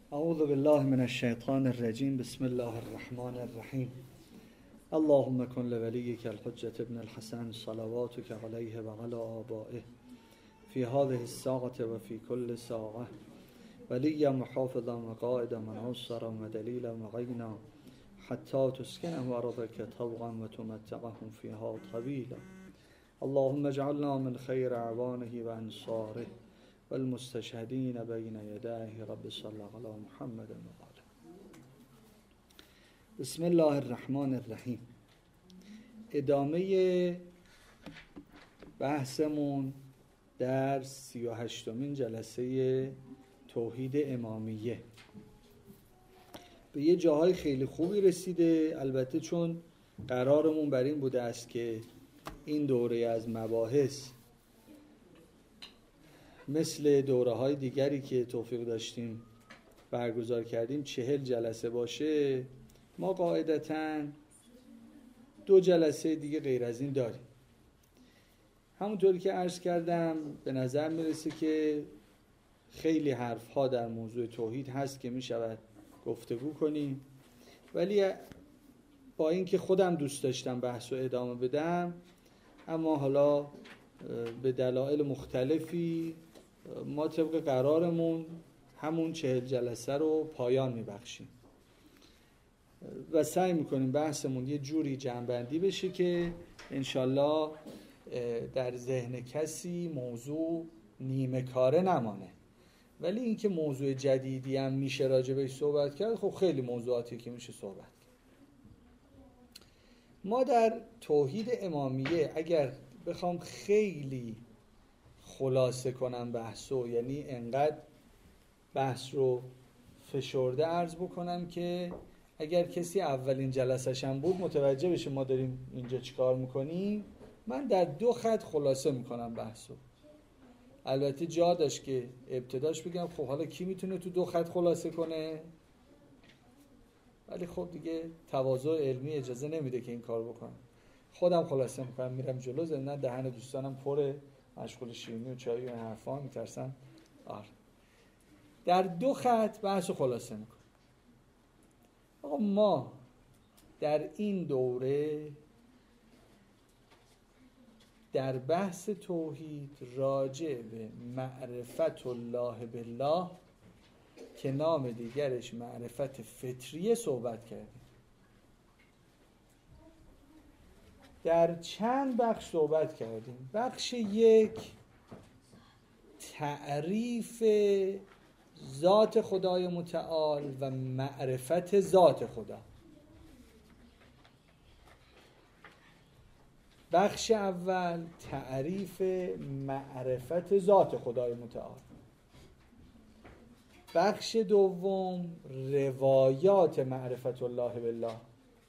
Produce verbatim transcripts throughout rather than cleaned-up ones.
اعوذ بالله من الشیطان الرجیم. بسم الله الرحمن الرحیم. اللهم کن لولیک الحجة ابن الحسن صلواتک علیه و علی آبائه فی هذه الساعة و فی کل ساعة ولیا محافظا و قائدا و ناصرا و دلیلا و غینا حتی تسکنه ارضک طوعا و تمتعهم فیها طویلا. اللهم اجعلنا من خیر اعوانه و انصاره والمستشهدین بین یدیه. رب صل علی محمد و آله. بسم الله الرحمن الرحیم. ادامه بحثمون در سی و هشتمین جلسه توحید امامیه به یه جاهای خیلی خوبی رسیده. البته چون قرارمون بر این بوده است که این دوره از مباحث مثل دوره های دیگری که توفیق داشتیم برگزار کردیم چهل جلسه باشه، ما قاعدتاً دو جلسه دیگه غیر از این داریم. همونطوری که عرض کردم به نظر میرسه که خیلی حرف ها در موضوع توحید هست که میشود گفتگو کنیم، ولی با اینکه خودم دوست داشتم بحث رو ادامه بدم، اما حالا به دلایل مختلفی ما طبق قرارمون همون چهل جلسه رو پایان میبخشیم و سعی میکنیم بحثمون یه جوری جمع‌بندی بشه که انشالله در ذهن کسی موضوع نیمه کاره نمانه. ولی اینکه موضوع جدیدی هم میشه راجع بهش صحبت کرد، خب خیلی موضوعاتی که میشه صحبت کرد. ما در توحید امامیه اگر بخوام خیلی خلاصه کنم بحثو، یعنی انقدر بحث رو فشرده عرض بکنم که اگر کسی اولین جلسه‌ش هم بود متوجه بشه ما داریم اینجا چیکار میکنیم، من در دو خط خلاصه میکنم بحثو. البته جا داشت که ابتداش بگم خب حالا کی میتونه تو دو خط خلاصه کنه، ولی خب دیگه تواضع علمی اجازه نمیده که این کار بکنم. خودم خلاصه میکنم میرم جلو، ضمن دهن دوستانم پره، مشغول شیرینی و چای و این حرفا، میترسن. آره در دو خط بحثو خلاصه میکنم. آقا ما در این دوره در بحث توحید راجع به معرفت الله بالله که نام دیگرش معرفت فطریه صحبت کردیم. در چند بخش صحبت کردیم. بخش یک تعریف ذات خدای متعال و معرفت ذات خدا. بخش اول تعریف معرفت ذات خدای متعال. بخش دوم روایات معرفت الله بالله.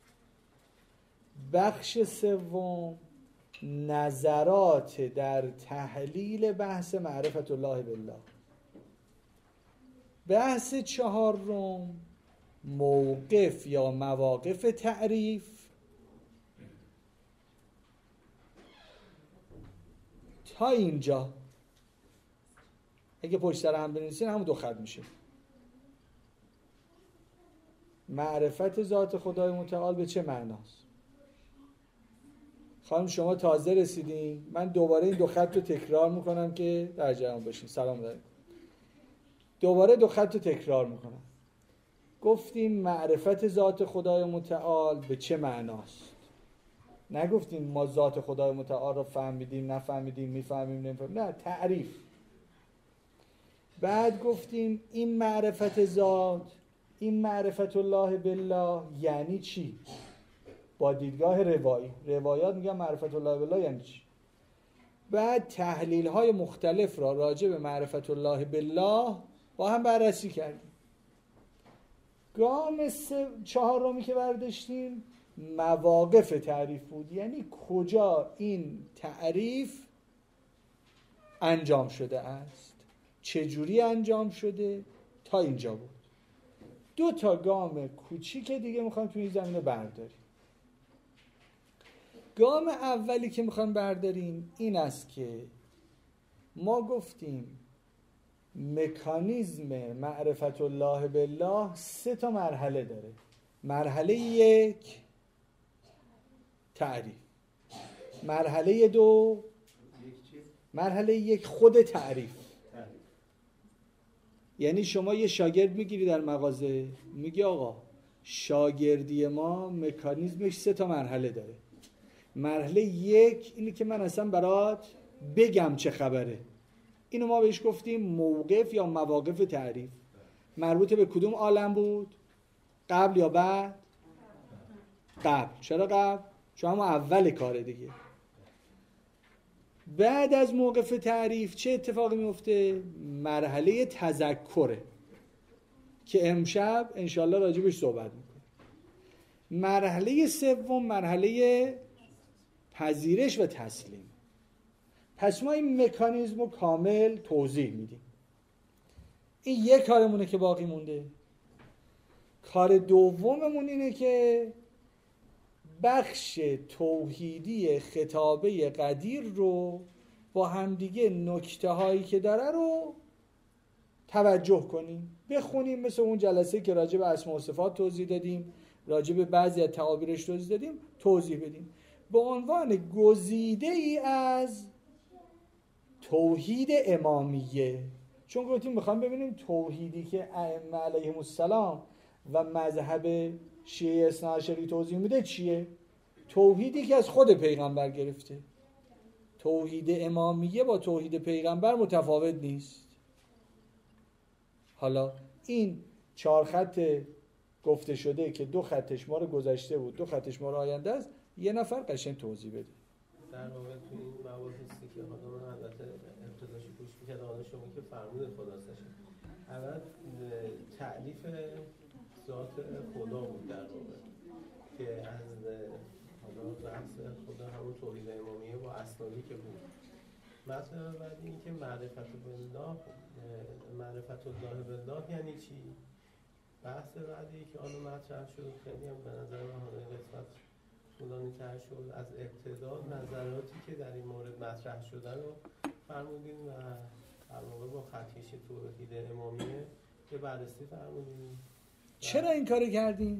بخش سوم نظرات در تحلیل بحث معرفت الله بالله. بحث چهارم موقف یا مواقف تعریف. تا اینجا اگه پشت سر هم بنویسین همون دو خط میشه. معرفت ذات خدای متعال به چه معناست؟ خانم شما تازه رسیدین، من دوباره این دو خط رو تکرار میکنم که در جریان باشین. سلام علیکم. دوباره دو خط رو تکرار میکنم. گفتیم معرفت ذات خدای متعال به چه معناست؟ نگفتیم ما ذات خدای متعال رو فهمیدیم، نفهمیدیم، میفهمیم، نمیفهمیم. نه، تعریف. بعد گفتیم این معرفت ذات، این معرفت الله بالله یعنی چی؟ با دیدگاه روایی. روایات میگن معرفت الله بالله یعنی چی؟ بعد تحلیل های مختلف را راجع به معرفت الله بالله با هم بررسی کردیم. گام چهارمی که برداشتیم مواقف تعریف بود، یعنی کجا این تعریف انجام شده است، چجوری انجام شده، تا اینجا بود. دو تا گام کوچیک دیگه میخوام توی این زمینه برداریم. گام اولی که میخوام برداریم این است که ما گفتیم مکانیزم معرفت الله بالله سه تا مرحله داره. مرحله یک تعریف، مرحله دو مرحله یک خود تعریف. یعنی شما یه شاگرد میگیری در مغازه، میگی آقا شاگردی ما مکانیزمش سه تا مرحله داره. مرحله یک اینه که من اصلا برات بگم چه خبره. اینو ما بهش گفتیم موقف یا مواقف تعریف. مربوط به کدوم عالم بود؟ قبل یا بعد؟ قبل. چرا قبل؟ چون همون اول کاره دیگه. بعد از موقف تعریف چه اتفاقی میفته؟ مرحله تذکره که امشب انشالله راجبش صحبت میکنیم. مرحله سوم مرحله پذیرش و تسلیم. پس ما این مکانیزم رو کامل توضیح میدیم. این یک کارمونه که باقی مونده. کار دوممون اینه که بخش توحیدی خطابه قدیر رو با همدیگه نکته هایی که داره رو توجه کنیم، بخونیم، مثل اون جلسه که راجع به اسماء و صفات توضیح دادیم، راجع به بعضی از تعابیرش توضیح دادیم، توضیح بدیم به عنوان گزیده ای از توحید امامیه. چون گفتیم میخوام ببینیم توحیدی که ائمه علیهم السلام و مذهب شیعه اثنا عشری توضیح میده چیه؟ توحیدی که از خود پیغمبر گرفته. توحید امامیه با توحید پیغمبر متفاوت نیست. حالا این چهار خط گفته شده که دو خطش ما رو گذشته بود، دو خطش ما رو آینده است، یه نفر قشنگ توضیح بده. در واقع تو این مباحثی که حالا من البته ابتداش گوش می‌کردم، حالا شما که فرمود خلاصش اول تعریف ذات خدا بود در واقع که از حالا بحث خدا همون توحید امامیه با اسلامی که بود. مطلب بعد این که معرفت بالله، معرفت الله بالله یعنی چی؟ بحث بعدی که آن مطرح شد خیلی هم به نظر من حالا قسمت طولانی تر شد، از ابتدا نظراتی که در این مورد مطرح شده رو فرمودیم و در واقع با خطکش توحید امامیه که بررسی فرمودیم. چرا این کارو کردیم؟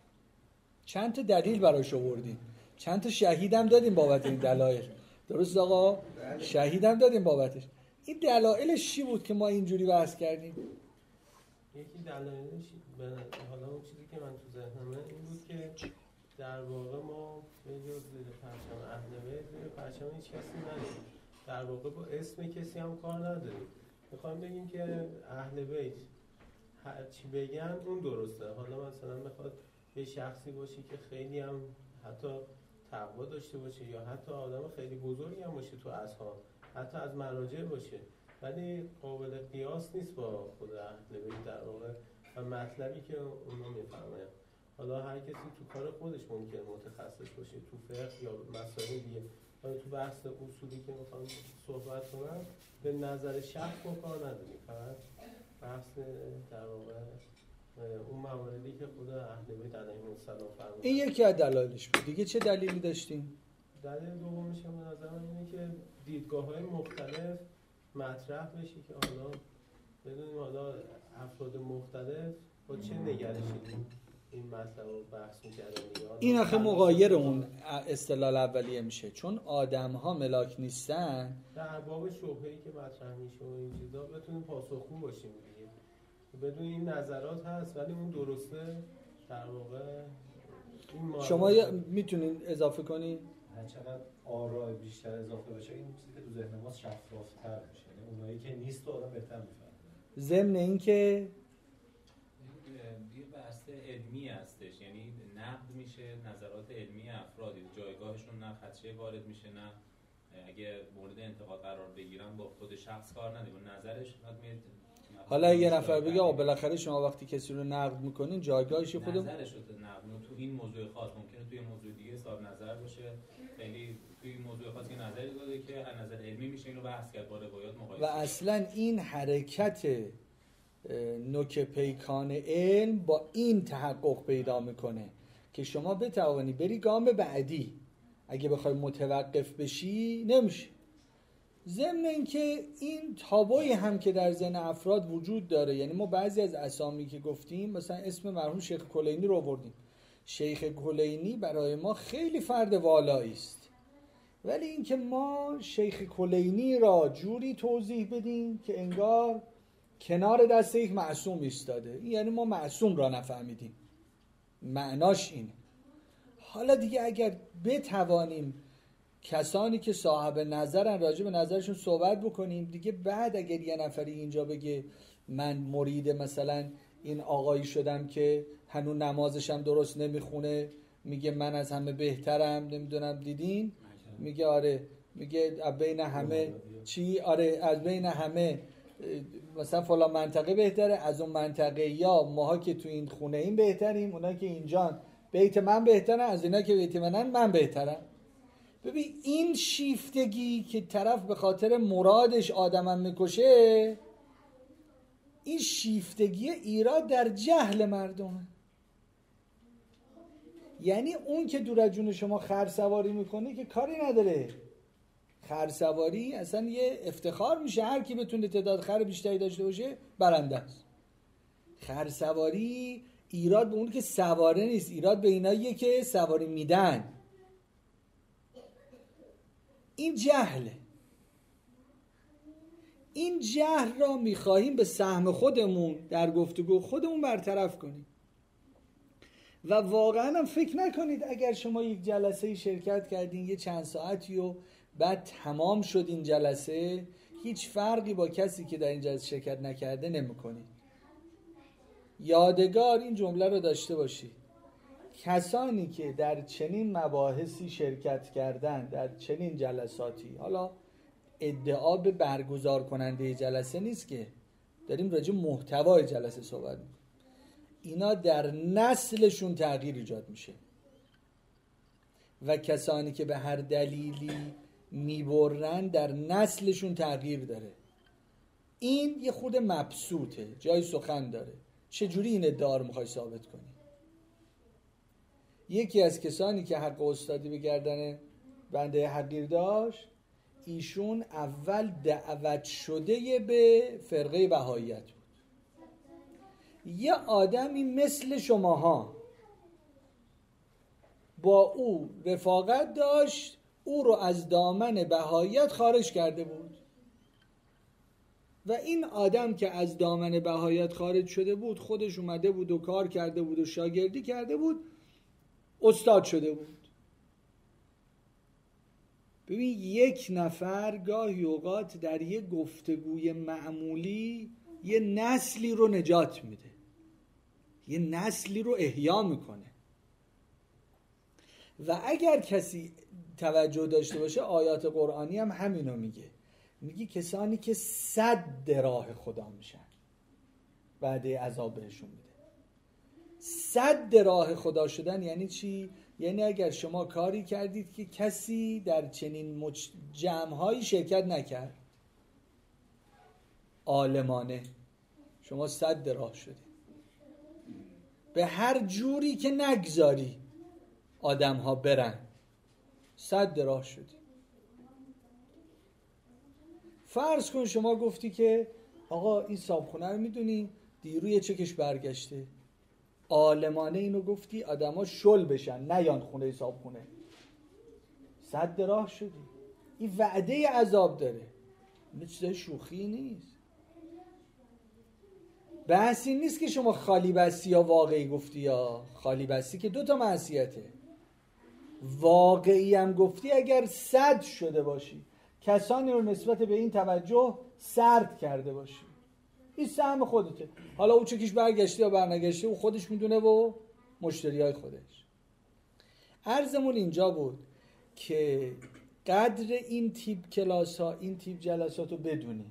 چند تا دلیل براش آوردیم، چند تا شهیدم دادیم بابت این دلایل. درست آقا؟ شهیدم دادیم بابتش. این دلایلش چی بود که ما اینجوری بحث کردیم؟ یکی دلایلش حالا اون چیزی که من تو ذهنمه این بود که در واقع ما به جز زیر پرچم اهل بیت زیر پرچم هیچ کسی نداریم. در واقع با اسم کسی هم کار نداریم. میخوایم بگیم که اهل بیت هر چی بگن اون درسته. حالا مثلا میخواد یه شخصی باشه که خیلی هم حتی تقوا داشته باشه یا حتی آدم خیلی بزرگی هم باشه تو اصحاب، حتی از مراجع باشه، ولی قابل قیاس نیست با خود اهل بیت در واقع و مطلبی که اونا میفهمن. حالا هر کسی تو کار خودش ممکنه متخصص باشه، تو فقه یا مسائل دیگه. حالا تو بحث اصولی که میخوام صحبت کنم به نظر شخص ما کار نداریم، فقط بحث در واقع اون مواردی که خدا اهل بیت علیهم السلام فرمودن. این یکی از دلایلش بود. دیگه چه دلیلی داشتیم؟ دلیل دومش هم به نظر من اینه که دیدگاه‌های مختلف مطرح بشه که حالا بدونیم حالا افراد مختلف با چه نگرشی این مطلب رو بحث می‌کردن. این آخه مغایر اون اصطلاح اولیه میشه، چون آدم‌ها ملاک نیستن. در باب شبهه‌ای که مطرح میشه و این چیزا بتونیم پاسخگو باشیم دیگه. بدون این نظرات هست ولی اون درسته در واقع. شما میتونین اضافه کنین؟ هر چقدر آراء بیشتر اضافه بشه این چیزی که تو ذهن ما شفافتر میشه، یعنی اونایی که نیست رو آدم بهتر میفهمه. ضمن این که یه بحث علمی هستش، یعنی نقد میشه نظرات علمی افرادی، جایگاهشون نه خدشه وارد میشه، نه اگه مورد انتقاد قرار بگیرن با خود شخص کار نداره، نظرش میاد. حالا یه نفر بگه آقا بالاخره شما وقتی کسی رو نقد میکنین جایگاهش خودم نظرش رو نقد تو این موضوع خاص ممکنه توی موضوع دیگه صاحب نظر باشه، خیلی توی این موضوع خاص که نظری داده که از نظر علمی میشه اینو بحث کرد با روایات مقایسه. و اصلا این حرکت نوک پیکان علم با این تحقق پیدا میکنه که شما بتوانی بری گام بعدی. اگه بخوای متوقف بشی نمیشه. ضمن اینکه این تابوی هم که در ذهن افراد وجود داره، یعنی ما بعضی از اسامی که گفتیم مثلا اسم مرحوم شیخ کلینی رو آوردیم. شیخ کلینی برای ما خیلی فرد والایی است، ولی اینکه ما شیخ کلینی را جوری توضیح بدیم که انگار کنار دست یک معصوم ایستاده، یعنی ما معصوم را نفهمیدیم. معناش اینه. حالا دیگه اگر بتوانیم کسانی که صاحب نظرن راجع به نظرشون صحبت بکنیم دیگه، بعد اگر یه نفری اینجا بگه من مرید مثلا این آقایی شدم که هنوز نمازشم درست نمیخونه، میگه من از همه بهترم، نمیدونم دیدین، میگه آره، میگه از بین همه چی، آره از بین همه مثلا فلان منطقه بهتره، از اون منطقه یا ماها که تو این خونه این بهتریم، اونا که اینجا بیت من بهتره، از اینا که بیت منن من بهترم. ببین این شیفتگی که طرف به خاطر مرادش آدمم میکشه، این شیفتگی ایراد در جهل مردمه. یعنی اون که دور از جون شما خرسواری میکنه که کاری نداره. خرسواری اصلا یه افتخار میشه، هر کی بتونه تعداد خر بیشتری داشته باشه برنده است. خرسواری ایراد به اون که سواره نیست، ایراد به ایناییه که سواری میدن. این جهله. این جهل را میخواهیم به سهم خودمون در گفتگو خودمون برطرف کنیم. و واقعا هم فکر نکنید اگر شما یک جلسه شرکت کردین یه چند ساعتی و بعد تمام شد این جلسه، هیچ فرقی با کسی که در این جلسه شرکت نکرده نمی‌کنید. یادگار این جمله رو داشته باشید: کسانی که در چنین مباحثی شرکت کردن، در چنین جلساتی، حالا ادعا به برگزار کننده جلسه نیست که داریم راجع محتوای جلسه صحبت می‌کنیم، اینا در نسلشون تغییر ایجاد میشه و کسانی که به هر دلیلی میبرن در نسلشون تغییر داره. این یه خود مبسوطه، جای سخن داره. چجوری این ادعا رو میخوای ثابت کنی؟ یکی از کسانی که حق استادی به گردن بنده حقیر داشت، ایشون اول دعوت شده به فرقه بهائیت بود. یه آدمی مثل شماها با او رفاقت داشت، او رو از دامن بهائیت خارج کرده بود و این آدم که از دامن بهائیت خارج شده بود خودش اومده بود و کار کرده بود و شاگردی کرده بود، استاد شده بود. ببین یک نفر گاهی اوقات در یه گفتگوی معمولی یه نسلی رو نجات میده، یه نسلی رو احیا میکنه. و اگر کسی توجه داشته باشه آیات قرآنی هم همینو میگه، میگه کسانی که سد راه خدا میشن بعد عذاب بهشون میده. سد راه خدا شدن یعنی چی؟ یعنی اگر شما کاری کردید که کسی در چنین مج... جمع‌هایی شرکت نکرد، عالمانه شما سد راه شدید، به هر جوری که نگذاری آدم ها برن سد راه شدی. فرض کن شما گفتی که آقا این صابخونه رو میدونی دیروز یه چکش برگشته، عالمانه اینو گفتی آدم ها شل بشن نیان خونه صابخونه، سد راه شدی. این وعده عذاب داره، این چیزای شوخی نیست. بحث این نیست که شما خالی بستی یا واقعی گفتی، یا خالی بستی که دوتا معصیته. واقعی هم گفتی اگر سد شده باشی، کسانی رو نسبت به این توجه سرد کرده باشی، این سهم خودته. حالا او چکیش برگشته یا برنگشته او خودش میدونه و مشتری های خودش. عرضمون اینجا بود که قدر این تیپ کلاس ها، این تیپ جلسات رو بدونی.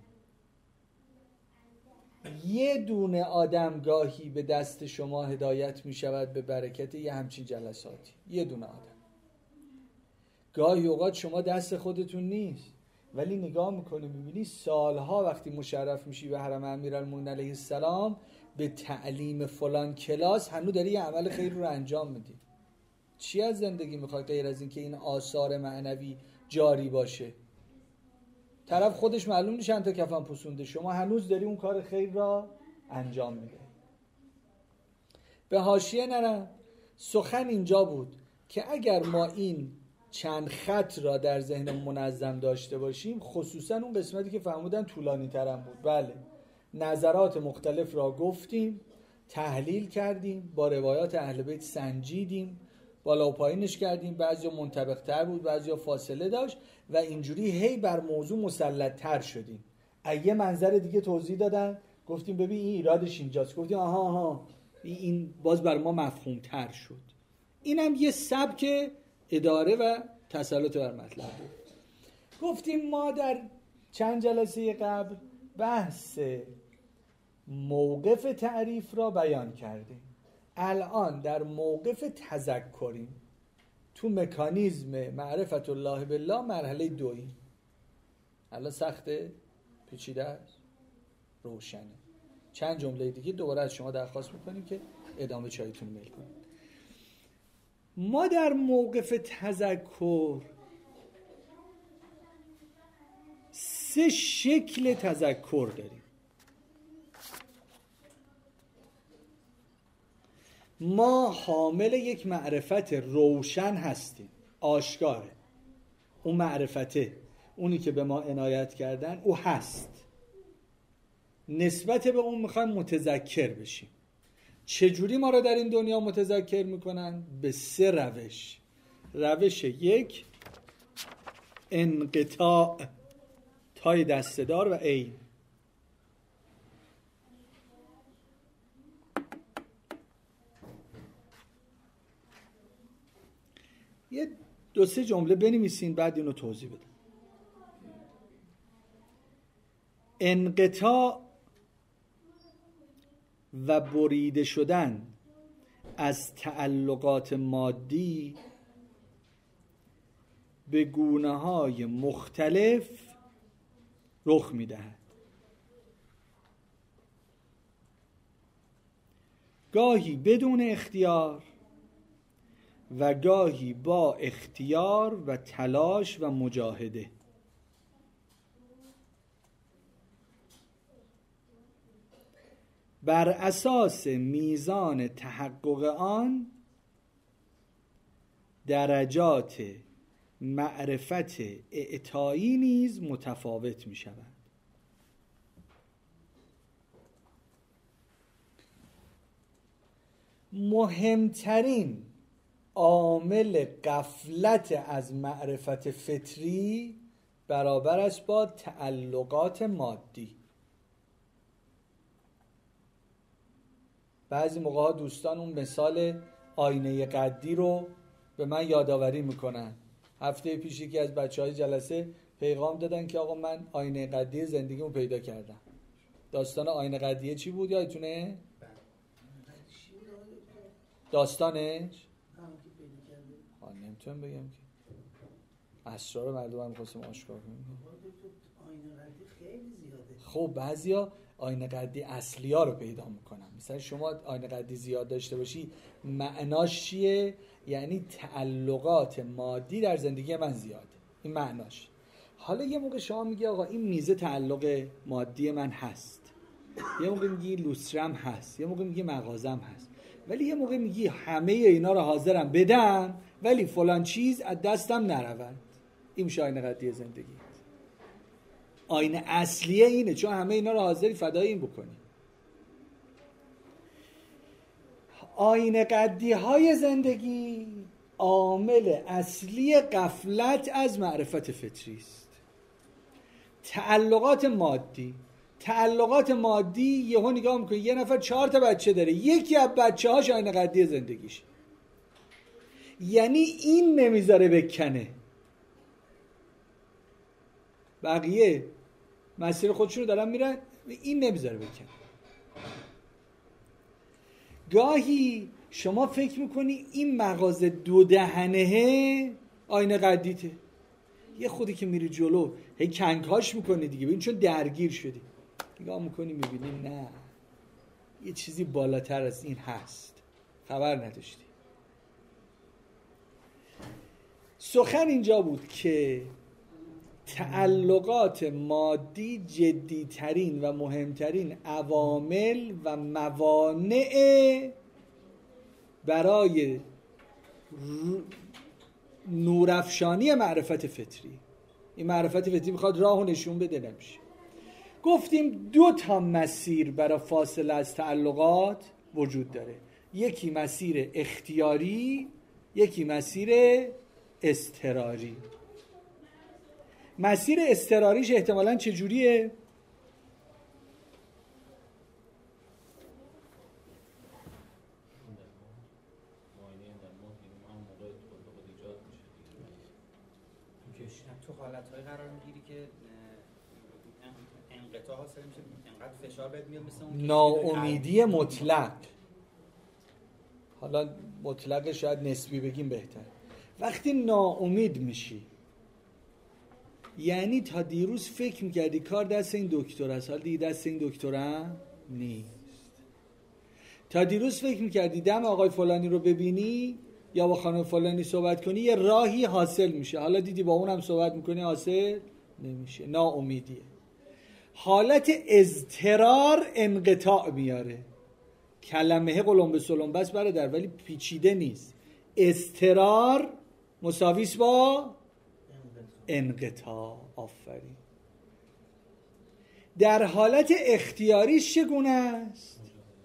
یه دونه آدم گاهی به دست شما هدایت می شود به برکت یه همچین جلساتی. یه دونه آدم. گاهی اوقات شما دست خودتون نیست، ولی نگاه میکنی میبینی سالها وقتی مشرف میشی به حرم امیرالمومنین علیه السلام به تعلیم فلان کلاس، هنوز داری یه عمل خیر رو انجام میدی. چی از زندگی میخوای غیر از این که این آثار معنوی جاری باشه؟ طرف خودش معلوم نیست چند تا کفن پوسونده، شما هنوز داری اون کار خیر را انجام میده. به حاشیه نرم، سخن اینجا بود که اگر ما این چند خط را در ذهن منظم داشته باشیم، خصوصا اون قسمتی که فهمودن طولانی ترم بود، بله نظرات مختلف را گفتیم، تحلیل کردیم، با روایات اهل بیت سنجیدیم، بالا و پایینش کردیم، بعضی منطبق تر بود، بعضی فاصله داشت و اینجوری هی بر موضوع مسلط تر شدیم. یه منظر دیگه توضیح دادن، گفتیم ببین این ایرادش اینجاست، گفتیم آها آها این باز بر ما مفهوم تر شد. اینم یه سبک اداره و تسلط بر مطلب بود. گفتیم ما در چند جلسه قبل بحث موقف تعریف را بیان کردیم، الان در موقف تذکریم، تو مکانیزم معرفت الله بالله مرحله دویی. الان سخته، پیچیده است، روشنه. چند جمله دیگه دوباره از شما درخواست میکنیم که ادامه چایتون میل کنید. ما در موقف تذکر سه شکل تذکر داریم. ما حامل یک معرفت روشن هستیم، آشکاره، اون معرفته، اونی که به ما عنایت کردن او هست، نسبت به اون میخوایم متذکر بشیم. چجوری ما رو در این دنیا متذکر میکنن؟ به سه روش. روش یک، انقطاع، تای دسته‌دار و عین. یه دو سه جمله بنویسین بعد اینو توضیح بدم. انقطاع و بریده شدن از تعلقات مادی به گونه‌های مختلف رخ می‌دهد. گاهی بدون اختیار و گاهی با اختیار و تلاش و مجاهده. بر اساس میزان تحقق آن درجات معرفت اعطایی نیز متفاوت می شود. مهمترین عامل غفلت از معرفت فطری برابر است با تعلقات مادی. بعضی موقع ها دوستان اون مثال آینه قدی رو به من یادآوری میکنن. هفته پیش یکی از بچهای جلسه پیغام دادن که آقا من آینه قدی زندگیمو پیدا کردم. داستان آینه قدیه چی بود یادتونه؟ داستانش؟ آه نمیتونم بگم که اسرار مردم هم میخواستم آشکار کنیم. آینه قدی خیلی زیاده. خب بعضیا آینه قدی اصلی ها رو پیدا میکنن. مثلا شما آینه قدی زیاد داشته باشی معناش چیه؟ یعنی تعلقات مادی در زندگی من زیاده، این معناش. حالا یه موقع شما میگی آقا این میزه تعلق مادی من هست، یه موقع میگی لوسترم هست، یه موقع میگی مغازم هست، ولی یه موقع میگی همه اینا رو حاضرم بدم ولی فلان چیز از دستم نرود. این میشه آینه قدی زندگی. آینه اصلیه اینه، چون همه اینا رو حاضری فدای این بکنی. آینه قدی های زندگی عامل اصلی غفلت از معرفت فطری است. تعلقات مادی تعلقات مادی یهو نگاه میکنی یه نفر چهار تا بچه داره، یکی از بچه هاش آینه قدی زندگیشه، یعنی این نمیذاره بکنه، بقیه مسیر خودشونو دارن میرن، این نمیذاره بکنه. گاهی شما فکر میکنی این مغازه دو دهنه آینه قدیته، یه خودی که میری جلو هی کنکاش میکنی دیگه، ببین چون درگیر شدی، نگاه میکنی میبینی نه یه چیزی بالاتر از این هست، خبر نداشتی. سخن اینجا بود که تعلقات مادی جدیترین و مهمترین عوامل و موانع برای نورافشانی معرفت فطری. این معرفت فطری میخواد راه و نشون بده، نمیشه. گفتیم دو تا مسیر برای فاصله از تعلقات وجود داره، یکی مسیر اختیاری، یکی مسیر اضطراری. مسیر اضطراریش احتمالاً چجوریه؟ تو حالت‌های قرار میگیری که انقطاع حاصل میشه، انقدر فشار بهت میاد مثل اون ناامیدی مطلق. حالا مطلق شاید نسبی بگیم بهتر. وقتی ناامید میشی یعنی تا دیروز فکر میکردی کار دست این دکتر است، حالا دیگه دست این دکتر هم نیست. تا دیروز فکر میکردی دم آقای فلانی رو ببینی یا با خانم فلانی صحبت کنی یه راهی حاصل میشه، حالا دیدی با اونم صحبت میکنی حاصل نمیشه. ناامیدیه. حالت اضطرار انقطاع میاره. کلمه قلم به سلم بس برادر، ولی پیچیده نیست. اضطرار مساویس با انقطاع. آفرین. در حالت اختیاریش چگونه است؟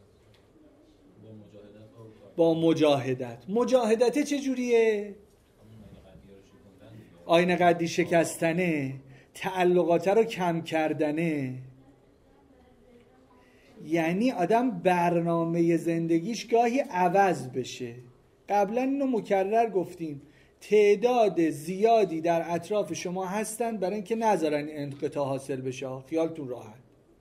با مجاهدت. مجاهدت چجوریه؟ آینه قدی شکستنه، تعلقات رو کم کردنه. یعنی آدم برنامه زندگیش گاهی عوض بشه. قبلا اینو مکرر گفتیم، تعداد زیادی در اطراف شما هستن برای اینکه نذارن انقطاع حاصل بشه. خیالتون راحت.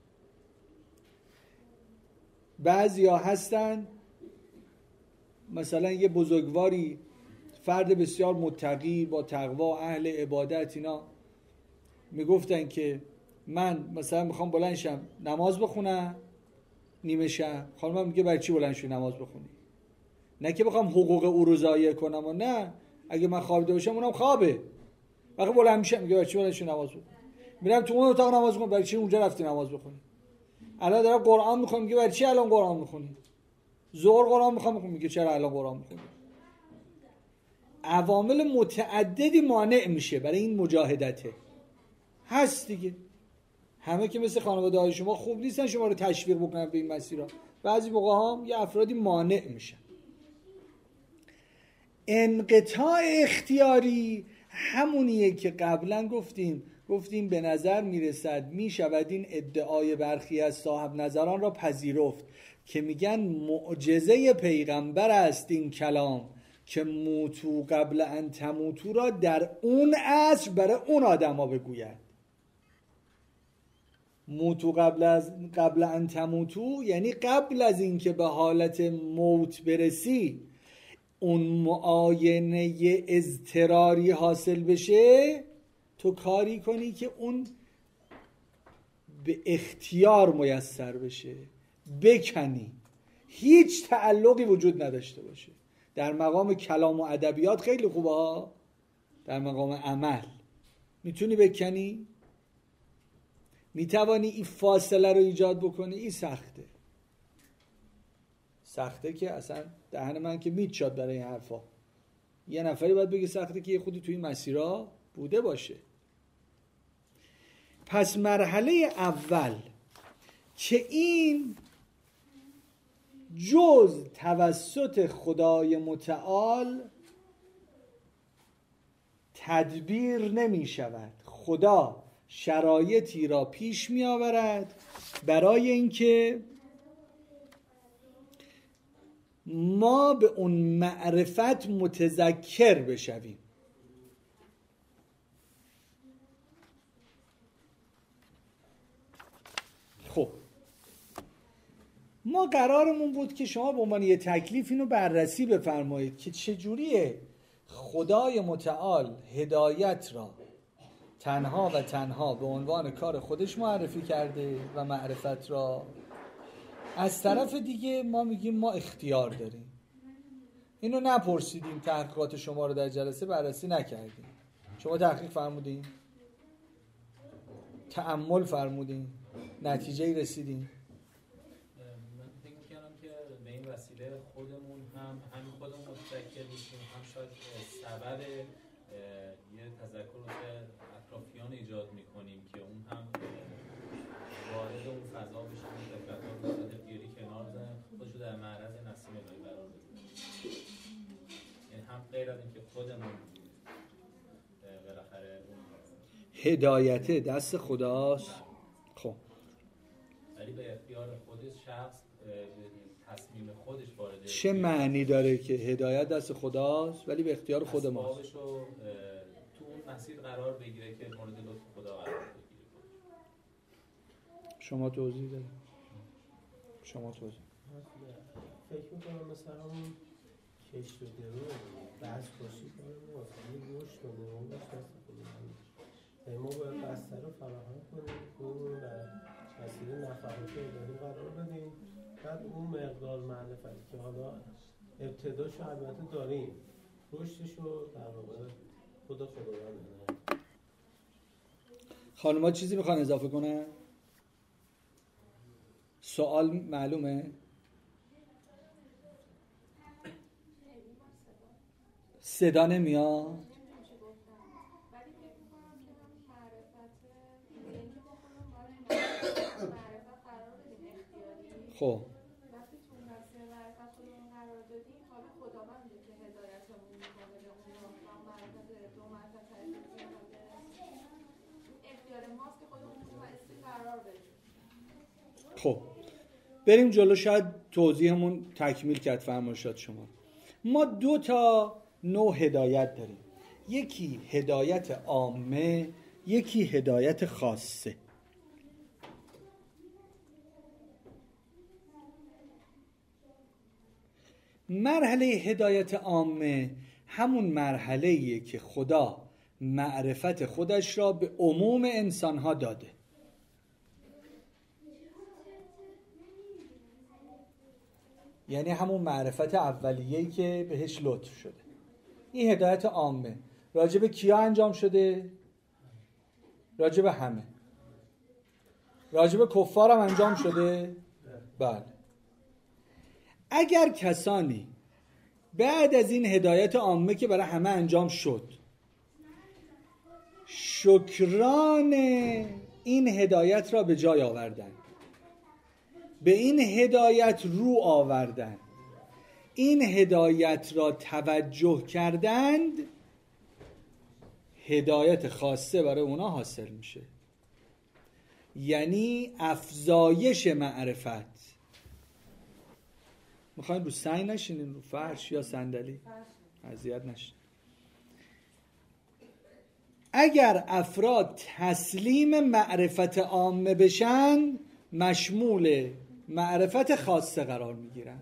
بعضیا هستن مثلا یه بزرگواری، فرد بسیار متقی با تقوا، اهل عبادت، اینا میگفتن که من مثلا میخوام بلند شم نماز بخونم نیمه شب. خانمم میگه برای چی بلند شی نماز بخونی؟ نه که بخوام حقوق او رو ضایع کنم، و نه، اگه من خوابیده باشم اونم خوابه. وقتی بلند میشم میگه برای چی بلند شی نماز بخونی؟ میرم تو اون اتاق نماز میخونم، برای چی اونجا رفتی نماز بخونی؟ الان دارم قرآن میخونم، میگه برای چی الان قرآن میخونی؟ ظهر قرآن میخوام بخونم، میگه چرا الان قرآن میخونی؟ عوامل متعددی مانع میشه برای این مجاهدته. هست دیگه. همه که مثل خانواده های شما خوب نیستن شما رو تشویق بکنن به این مسیرها. بعضی موقع هم یه افرادی مانع میشن. انقطاع اختیاری همونیه که قبلا گفتیم گفتیم به نظر میرسد میشود این ادعای برخی از صاحب نظران را پذیرفت که میگن معجزه پیغمبر است این کلام که موتو قبل ان تموتو را در اون عصر برای اون آدم ها بگوید. موتو قبل از قبل ان تموتو یعنی قبل از اینکه به حالت موت برسی اون معاینه اضطراری حاصل بشه، تو کاری کنی که اون به اختیار میسر بشه، بکنی، هیچ تعلقی وجود نداشته باشه. در مقام کلام و ادبیات خیلی خوبه ها، در مقام عمل میتونی بکنی، میتوانی این فاصله رو ایجاد بکنی. این سخته، سخته که اصلا دهن من که میچاد برای این حرفا. یه نفری باید بگه سخته که یه خودی توی مسیرها بوده باشه. پس مرحله اول که این جز توسط خدای متعال تدبیر نمی شود. خدا شرایطی را پیش می آورد برای اینکه ما به اون معرفت متذکر بشویم. خب ما قرارمون بود که شما به عنوان یه تکلیف اینو بررسی بفرمایید که چجوریه خدای متعال هدایت را تنها و تنها به عنوان کار خودش معرفی کرده و معرفت را، از طرف دیگه ما میگیم ما اختیار داریم. اینو نپرسیدیم، تحقیقات شما رو در جلسه بررسی نکردیم. شما تحقیق فرمودین؟ تأمل فرمودین، نتیجه رسیدین. من فکر می‌کردم که به این وسیله خودمون هم همین خودمون متذکر میشیم، هم شاید سبب یه تذکر که اطرافیان ایجاد میکنیم که اون هم وارد اون فضا بشه، اون فکرها رو وارد پیری کنار بزنه، خودشو در معرض نسیم الهی قرار بده. یعنی هم غیر از اینکه خودمون بالاخره هدایت دست خداست، خب ولی به اختیار خود شخص تصمیم خودش وارد چه معنی داره که هدایت دست خداست ولی به اختیار خود ماست؟ اسبابشو تو اون مسیر قرار بگیره که مورد لطف خدا قرار بگیره. شما توضیح ده. شما توضیح. فکر میکنم مثلا همون کشت و درو بس کشی کنم واسه گوش کنه اون دست کنیم ما باید بسته رو فراهم کنیم اون و وسیله نفقات الهی قرار بدیم، بعد اون مقدار معرفتی که حالا ابتداشو البته داریم، رشدشو در واقع خدا خداوند. خانم‌ها چیزی میخوان اضافه کنن؟ سوال معلومه؟ صدا نمیاد؟ خب وقتی تو مسیر معرفت خودمون قرار دادیم، حالا خداونده که هدایتمون میکنه به اون راه و معرفت دو معرفت تحصیل اختیار ماست که خودمون تو مسیر قرار بدیم. خب بریم جلو، شاید توضیحمون تکمیل کرد فرمایشات شما. ما دو تا نوع هدایت داریم، یکی هدایت عامه، یکی هدایت خاصه. مرحله هدایت عامه همون مرحله‌ایه که خدا معرفت خودش را به عموم انسان‌ها داده. یعنی همون معرفت اولیه‌ای که بهش لطف شده. این هدایت عامه راجب کیا انجام شده؟ راجب همه. راجب کفار هم انجام شده؟ بله. اگر کسانی بعد از این هدایت عامه که برای همه انجام شد شکران این هدایت را به جای آوردن، به این هدایت رو آوردن، این هدایت را توجه کردند، هدایت خاصه برای اونا حاصل میشه. یعنی افزایش معرفت. میخواین رو سنگ نشینین، رو فرش یا صندلی، اذیت نشین. اگر افراد تسلیم معرفت عامه بشن مشمول معرفت خاصه قرار میگیرن.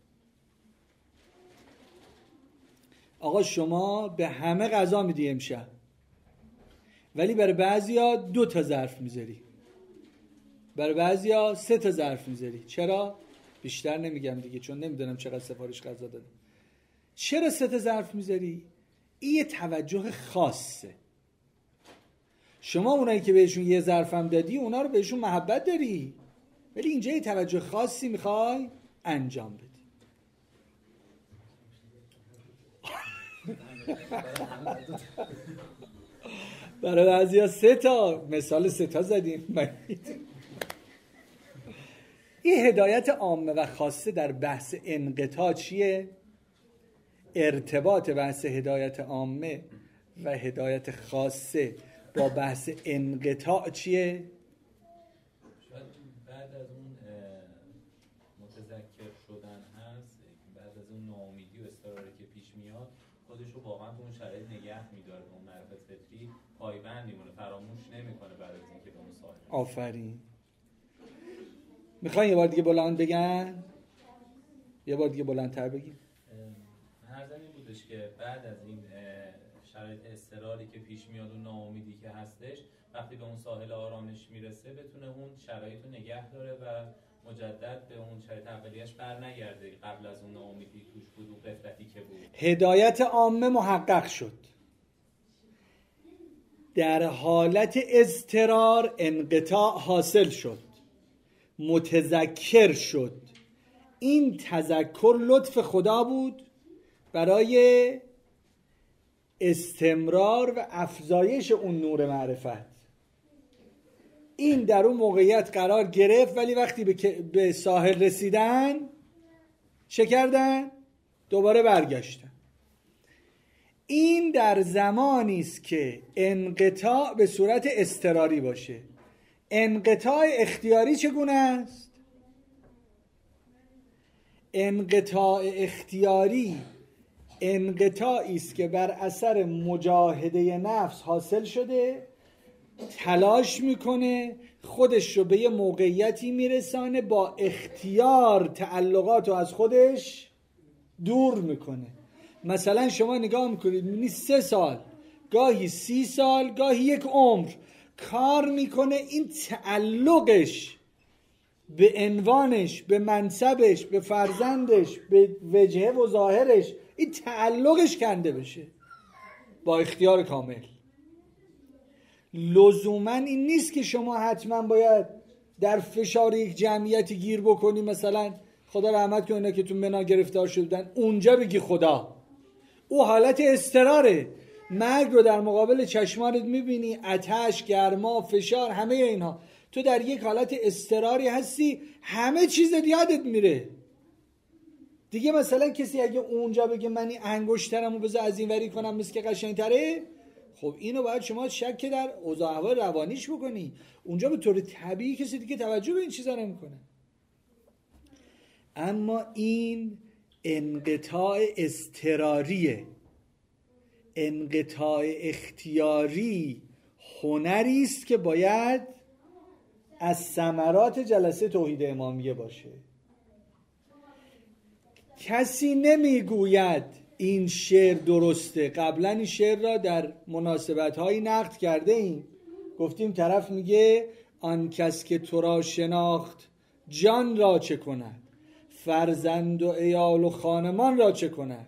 آقا شما به همه غذا میدی امشب، ولی برای بعضیا دو تا ظرف میذاری، برای بعضیا سه تا ظرف میذاری. چرا؟ بیشتر نمیگم دیگه چون نمیدونم چقدر سفارش غذا دادم. چرا سه تا ظرف میذاری؟ این یه توجه خاصه. شما اونایی که بهشون یه ظرف هم دادی اونا رو بهشون محبت داری، ولی اینجا یه توجه خاصی میخوای انجام بدی. برای بعضیا سه تا، مثال سه تا زدیم. این هدایت عامه و خاصه در بحث انقطاع چیه؟ ارتباط بحث هدایت عامه و هدایت خاصه با بحث انقطاع چیه؟ شاید بعد از اون متذکر شدن هست، بعد از اون ناامیدی و اضطراری که پیش میاد خودش رو واقعا به اون شرایط نگه میداره، به اون معرفت فطری پایبند میمونه، فراموش نمیکنه بعد از اینکه به اون صاحب. آفرین. میخواین یه بار دیگه بلند بگن؟ یه بار دیگه بلندتر بگیم. هر زمین بودش که بعد از این شرایط اضطراری که پیش میاد و ناامیدی که هستش، وقتی به اون ساحل آرامش میرسه بتونه اون شرایط رو نگه داره و مجدد به اون شرایط اولیش بر نگرده قبل از اون ناامیدی توش بود و غفلتی که بود. هدایت عامه محقق شد، در حالت اضطرار انقطاع حاصل شد، متذکر شد. این تذکر لطف خدا بود برای استمرار و افزایش اون نور معرفت. این در اون موقعیت قرار گرفت، ولی وقتی به ساحل رسیدن چه کردن؟ دوباره برگشتن. این در زمانی است که انقطاع به صورت اضطراری باشه. انقطاع اختیاری چگونه است؟ انقطاع اختیاری انقطاعی است که بر اثر مجاهده نفس حاصل شده، تلاش میکنه خودش رو به یه موقعیتی میرسانه، با اختیار تعلقات رو از خودش دور میکنه. مثلا شما نگاه میکنید میبینید سه سال، گاهی سی سال، گاهی یک عمر کار میکنه، این تعلقش به عنوانش، به منصبش، به فرزندش، به وجهه و ظاهرش، این تعلقش کنده بشه با اختیار کامل. لزوما این نیست که شما حتما باید در فشار یک جمعیتی گیر بکنی، مثلا خدا رحمت کنه که تو منا گرفتار شدن اونجا بگی خدا. او حالت اضطراره. مرگ رو در مقابل چشمانت میبینی، آتش، گرما، فشار، همه اینها. تو در یک حالت اضطراری هستی، همه چیز یادت میره دیگه. مثلا کسی اگه اونجا بگه من این انگشترمو بذار از این وری کنم مثل که قشنگ‌تره، خب اینو باید شما شک در اوضاع احوال روانیش بکنی. اونجا به طور طبیعی کسی دیگه توجه به این چیزا نمیکنه. اما این انقطاع اضطراریه. انقطاع اختیاری هنری است که باید از ثمرات جلسه توحید امامیه باشه. کسی نمیگوید این شعر درسته. قبلا این شعر را در مناسبت‌هایی نقد کرده ایم. گفتیم طرف میگه آن کس که تو را شناخت جان را چه کند، فرزند و عیال و خانمان را چه کند.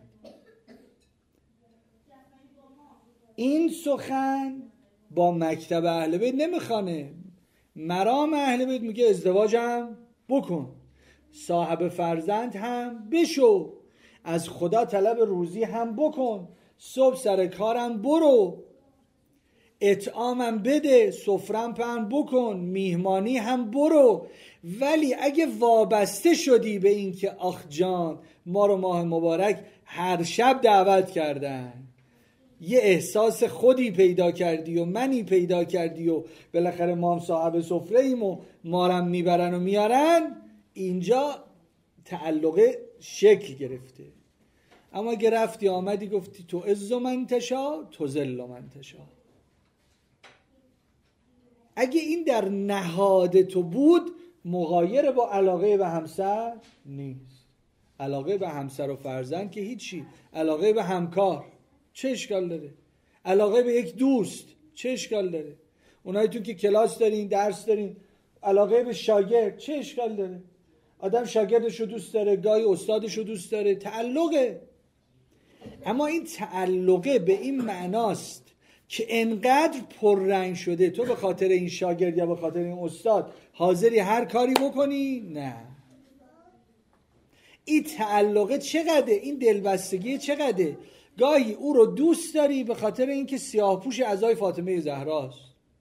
این سخن با مکتب اهل بیت نمیخوانه. مرام اهل بیت میگه ازدواجم بکن، صاحب فرزند هم بشو، از خدا طلب روزی هم بکن، صبح سر کارم برو، اطعامم بده، سفرم پهن بکن، میهمانی هم برو. ولی اگه وابسته شدی به این که آخ جان ما رو ماه مبارک هر شب دعوت کردن، یه احساس خودی پیدا کردی و منی پیدا کردی و بالاخره ما هم صاحب سفره ایم و ما رو میبرن و میارن، اینجا تعلقه شکل گرفته. اما اگه رفتی آمدی گفتی تو عز من تشا تو ذل من تشا، اگه این در نهاد تو بود، مغایر با علاقه به همسر نیست. علاقه به همسر و فرزند که هیچی. علاقه به همکار چه اشکال داره؟ علاقه به یک دوست چه اشکال داره؟ اونایی تو که کلاس دارین، درس دارین، علاقه به شاگرد چه اشکال داره؟ آدم شاگردشو دوست داره، گاهی استادشو دوست داره، تعلقه. اما این تعلقه به این معناست که انقدر پررنگ شده تو به خاطر این شاگرد یا به خاطر این استاد حاضری هر کاری بکنی؟ نه. این تعلقه چقدره؟ این دلبستگی چقدره؟ گاهی او رو دوست داری به خاطر اینکه سیاه‌پوش اعضای فاطمه زهراست.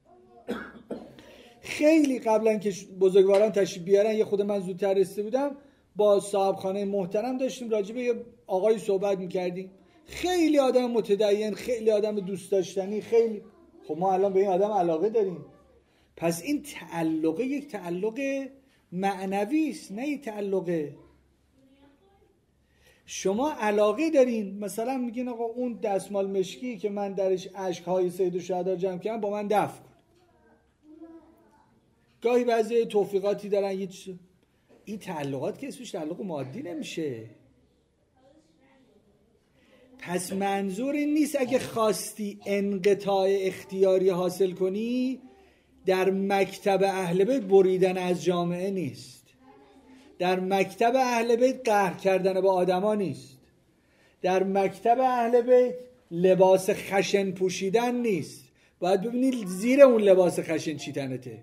خیلی قبلا که بزرگواران تشریف بیارن، یه خود من زودتر رسیده بودم، با صاحب خانه محترم داشتیم راجع به یه آقای صحبت میکردیم. خیلی آدم متدین، خیلی آدم دوست داشتنی، خیلی. خب ما الان به این آدم علاقه داریم. پس این تعلقه یک تعلق معنوی است، نه یک تعلقه. شما علاقه دارین، مثلا میگین آقا اون دستمال مشکی که من درش اشک‌های سید الشهدا جمع کردم با من دفع کن. گاهی بعضی توفیقاتی دارن، یه چیز. این تعلقات که اسمش تعلق مادی نمیشه. پس منظور این نیست اگه خواستی انقطاع اختیاری حاصل کنی در مکتب اهل بیت بریدن از جامعه نیست. در مکتب اهل بیت قهر کردن با آدما نیست. در مکتب اهل بیت لباس خشن پوشیدن نیست. باید ببینید زیر اون لباس خشن چی تنته.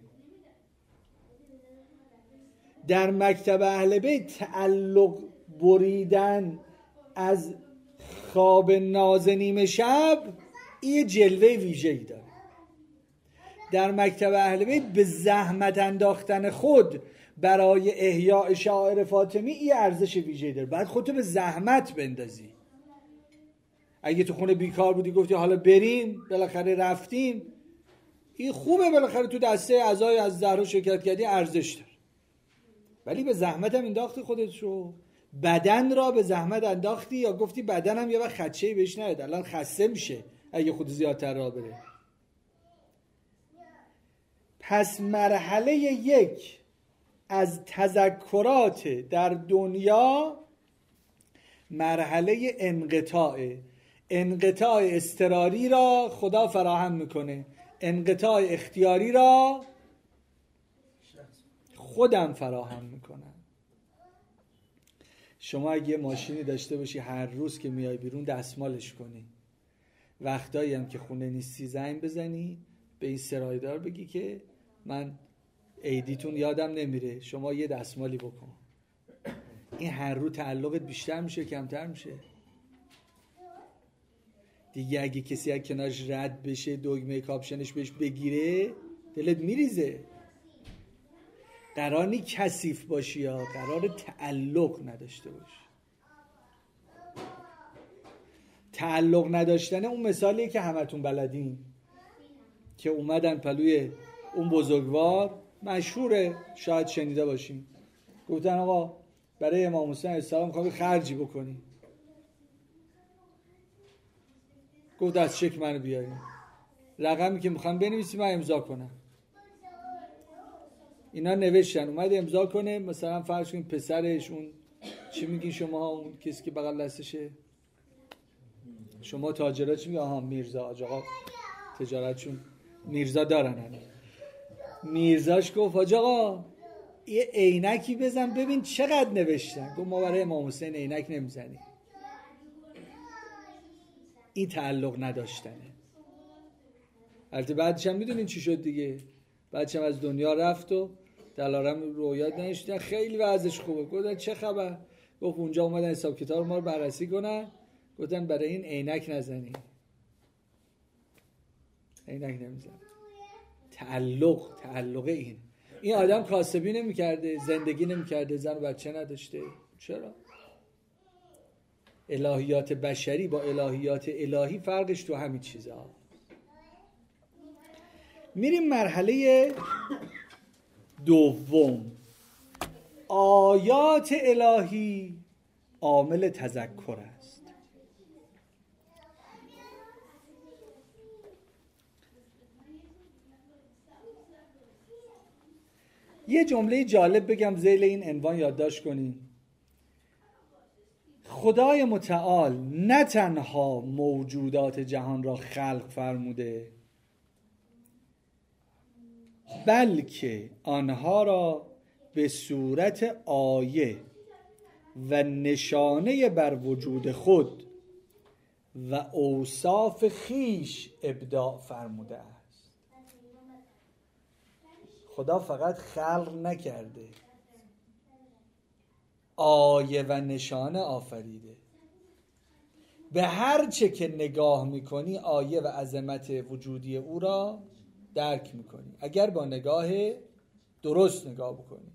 در مکتب اهل بیت تعلق بریدن از خواب ناز نیمه شب این جلوه ویژه‌ای داره. در مکتب اهل بیت به زحمت انداختن خود برای احیاء شعائر فاطمی این ارزش ویژه‌ای داره. باید خودتو به زحمت بندازی. اگه تو خونه بیکار بودی گفتی حالا بریم، بالاخره رفتیم، این خوبه، بالاخره تو دسته اعضای از زهرا شرکت کردی، ارزش داره. ولی به زحمت هم انداختی خودت رو، بدن را به زحمت انداختی، یا گفتی بدنم یه وقت خدشه‌ای بهش نیاد، الان خسته میشه اگه خود زیادتر راه بره. پس مرحله یک از تذکرات در دنیا مرحله انقطاع. انقطاع اضطراری را خدا فراهم میکنه، انقطاع اختیاری را خودم فراهم میکنم. شما اگه ماشینی داشته باشی هر روز که میای بیرون دستمالش کنی، وقتایی هم که خونه نیستی زنگ بزنی به این سرایدار بگی که من عیدیتون یادم نمیره، شما یه دستمالی بکن. این هر رو تعلقت بیشتر میشه کمتر میشه؟ دیگه اگه کسی از کنارش رد بشه دگمه کاپشنش بهش بگیره دلت میریزه. قرار نی کثیف باشی یا قرار تعلق نداشته باشی. تعلق نداشتن اون مثالیه که همتون بلدین که اومدن پلوی اون بزرگوار، مشهوره شاید شنیده باشین، گفتن آقا برای امام حسین علیه السلام میخوام خرجی بکنی. گفت دست چک منو بیاریم، رقمی که میخوام بنویسی من امضا کنم. اینا نوشتن، اومد امضا کنه. مثلا فرض کنید پسرش، اون چی میگین شما، اون کسی که بغل دستشه، شما تاجرها چی میگن؟ آها میرزا، آج آقا تجارتشون میرزا دارن هنه. میرزاش گفت حاج آقا یه عینکی بزن ببین چقدر نوشتن. گفت ما برای امام حسین عینک نمیزنیم. این تعلق نداشتنه. البته بعدش هم میدونین چی شد دیگه، بعدش هم از دنیا رفت و دلارم رویات نشدن، خیلی وضعش خوبه. گفتن چه خبر؟ گفت اونجا اومدن حساب کتاب ما رو بررسی کنن، گفتن برای این عینک نزنی. عینک نمیزن. تعلق، تعلق این این آدم کاسبی نمی‌کرده، زندگی نمی‌کرده، زن و بچه نداشته. چرا؟ الهیات بشری با الهیات الهی فرقش تو همین چیزا. میریم مرحله دوم. آیات الهی عامل تذکر است. یه جمله جالب بگم ذیل این عنوان یادداشت کنین. خدای متعال نه تنها موجودات جهان را خلق فرموده، بلکه آنها را به صورت آیه و نشانه بر وجود خود و اوصاف خیش ابداع فرموده است. خدا فقط خلق نکرده، آیه و نشانه آفریده. به هر چه که نگاه میکنی آیه و عظمت وجودی او را درک میکنی، اگر با نگاه درست نگاه بکنی.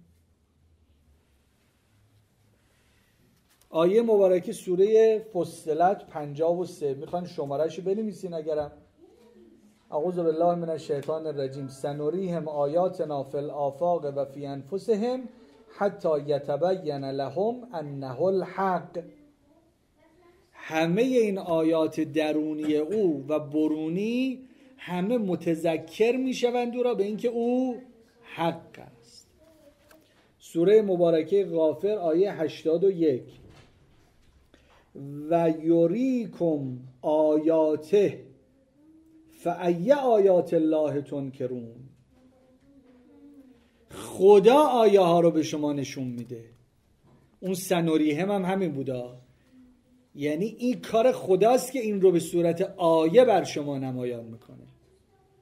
آیه مبارکه سوره فصلت پنجاه و سه، میخوان شمارهشو بنویسین اگرم. اعوذ بالله من الشیطان الرجیم. سنریهم آیاتنا فی الآفاق و فی انفسهم حتی یتبین لهم انه الحق. همه این آیات درونی او و برونی همه متذکر میشوند او را به اینکه او حق است. سوره مبارکه غافر آیه هشتاد و یک. و یریکم آیاته فای آیات الله تنکرون. خدا آیه ها رو به شما نشون میده. اون سنوریهم هم همین بودا، یعنی این کار خداست که این رو به صورت آیه بر شما نمایان میکنه.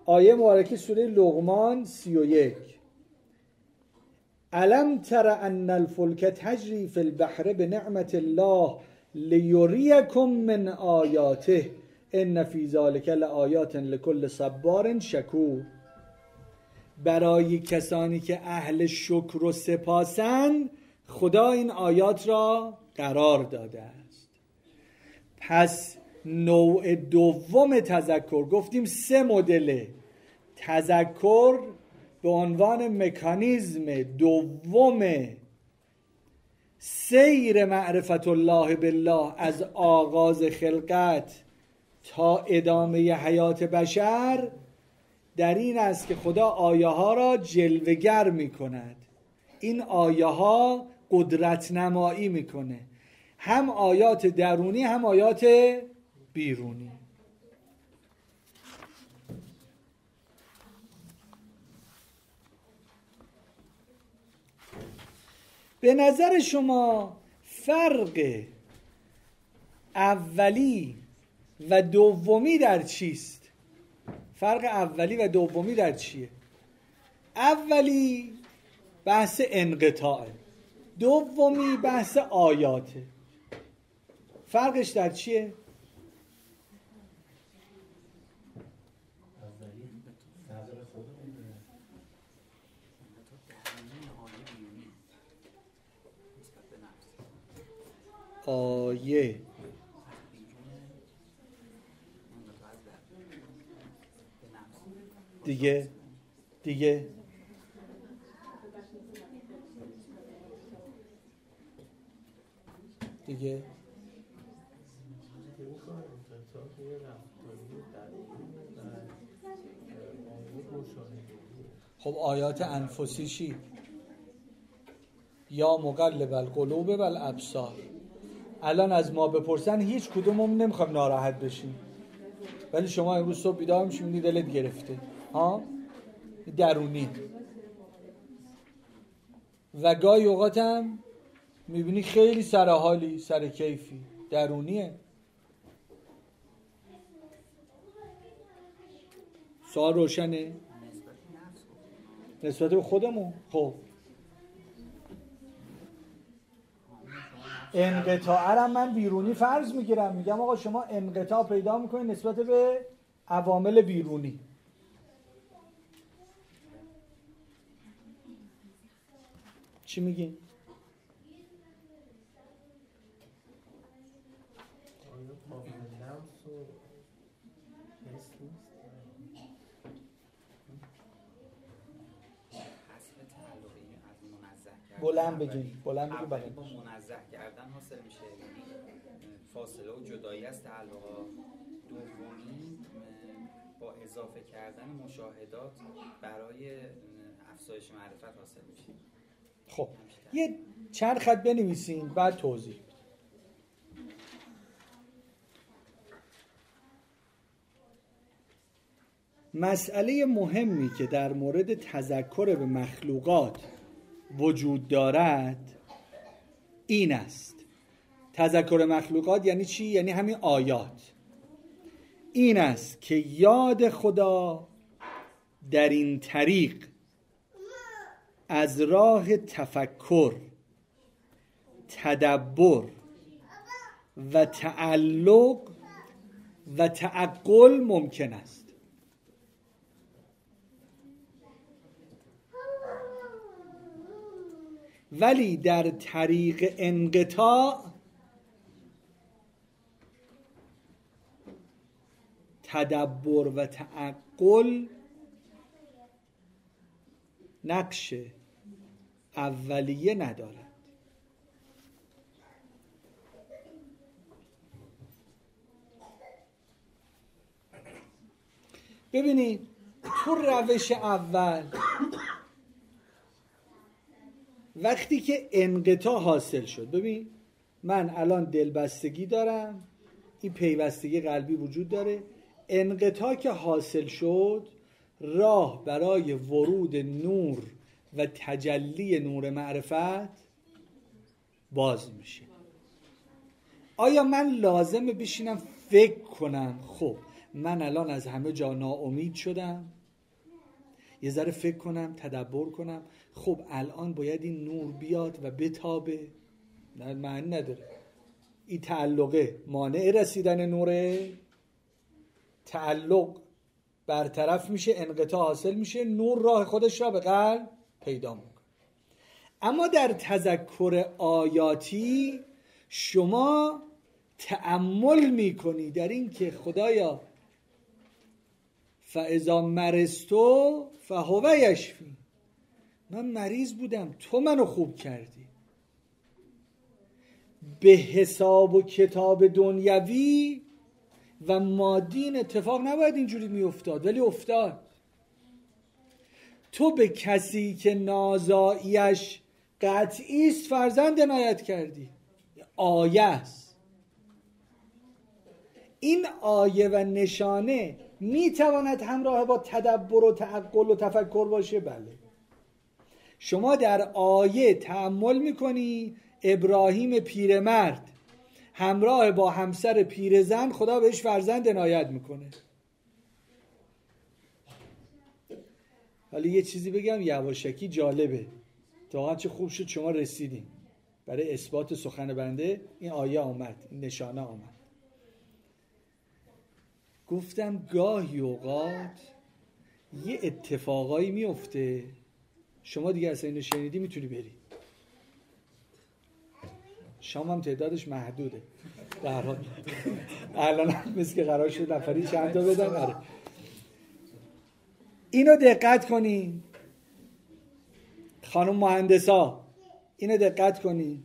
آیه مبارکه سوره لقمان سی و یک. الم تر ان الفلک تجری فی البحر بنعمت الله لیریکم من آیاته ان فی ذلک لآیات لکل صبار شکور. برای کسانی که اهل شکر و سپاسند خدا این آیات را قرار داده است. پس نوع دوم تذکر، گفتیم سه مدل تذکر به عنوان مکانیزم دوم سیر معرفت الله بالله از آغاز خلقت تا ادامه حیات بشر در این است که خدا آیه ها را جلوگر می کند. این آیه ها قدرت نمایی می کنه، هم آیات درونی هم آیات بیرونی. به نظر شما فرق اولی و دومی در چیست؟ فرق اولی و دومی در چیه؟ اولی بحث انقطاعه، دومی بحث آیاته. فرقش در چیه؟ آیه دیگه دیگه دیگه خب آیات انفسی چی؟ یا مقلب القلوب والابصار. الان از ما بپرسن هیچ کدوممون نمیخوایم ناراحت بشیم، ولی شما امروز صبح بیدار میشی میبینی دلت گرفته، ها؟ درونی. و گاهی اوقات هم میبینی خیلی سر حالی، سر کیفی، درونیه. سوال روشنه؟ نسبت به خودمون. خب انقطاع را من بیرونی فرض میگیرم، میگم آقا شما انقطاع پیدا میکنید نسبت به عوامل بیرونی. چی میگین؟ بلند بگین، بلند بگین. اولی با منزه کردن حاصل میشه، یعنی فاصله و جدایی از تعلقات. دومی با اضافه کردن مشاهدات برای افزایش معرفت حاصل میشه. خب یه چند خط بنویسین بعد توضیح. مسئله مهمی که در مورد تذکر به مخلوقات وجود دارد این است. تذکر مخلوقات یعنی چی؟ یعنی همین آیات. این است که یاد خدا در این طریق از راه تفکر، تدبر و تعلق و تعقل ممکن است. ولی در طریق انقطاع تدبر و تعقل نقش اولیه ندارد. ببینید تو روش اول وقتی که انقطاع حاصل شد، ببین من الان دلبستگی دارم، این پیوستگی قلبی وجود داره، انقطاع که حاصل شد راه برای ورود نور و تجلی نور معرفت باز میشه. آیا من لازمه بشینم فکر کنم خب من الان از همه جا ناامید شدم، یه ذره فکر کنم، تدبر کنم. خب الان باید این نور بیاد و بتابه. نه معنی نداره. این تعلقه مانع رسیدن نوره، تعلق برطرف میشه، انقطاع حاصل میشه، نور راه خودش را به قلب پیدا میکنه. اما در تذکر آیاتی شما تأمل میکنی در این که خدایا فاذا مرضتو فهو یشفی، من مریض بودم تو منو خوب کردی. به حساب و کتاب دنیوی و مادی این اتفاق نباید اینجوری میافتاد، ولی افتاد. تو به کسی که نازاییش قطعی است فرزند عنایت کردی. آیه است. این آیه و نشانه میتواند همراه با تدبر و تعقل و تفکر باشه. بله، شما در آیه تأمل میکنی ابراهیم پیرمرد همراه با همسر پیرزن خدا بهش فرزند عنایت میکنه. حالا یه چیزی بگم یواشکی جالبه، تا چه خوب شد شما رسیدیم برای اثبات سخن بنده. این آیه آمد، این نشانه آمد. گفتم گاهی اوقات یه اتفاقایی میفته شما دیگه اصلا اینو شنیدی میتونی بری. شام هم تعدادش محدوده در حال الان هم مثل که قرار شد نفری چند تا بدن. آره اینو دقت کنین خانم مهندسا، اینو دقت کنین.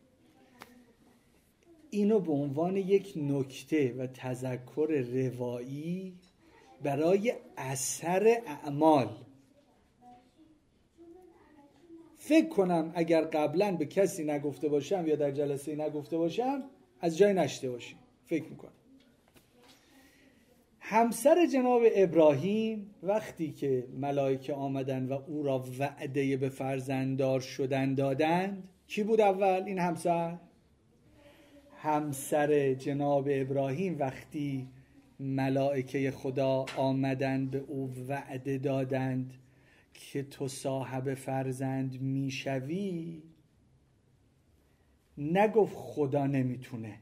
اینو به عنوان یک نکته و تذکر روایی برای اثر اعمال فکر کنم اگر قبلا به کسی نگفته باشم یا در جلسه نگفته باشم از جای نشته باشیم. فکر میکنم همسر جناب ابراهیم وقتی که ملائکه آمدن و او را وعده به فرزنددار شدن دادند، کی بود اول این همسر؟ همسر جناب ابراهیم وقتی ملائکه خدا آمدن به او وعده دادند که تو صاحب فرزند میشوی، نگفت خدا نمیتونه.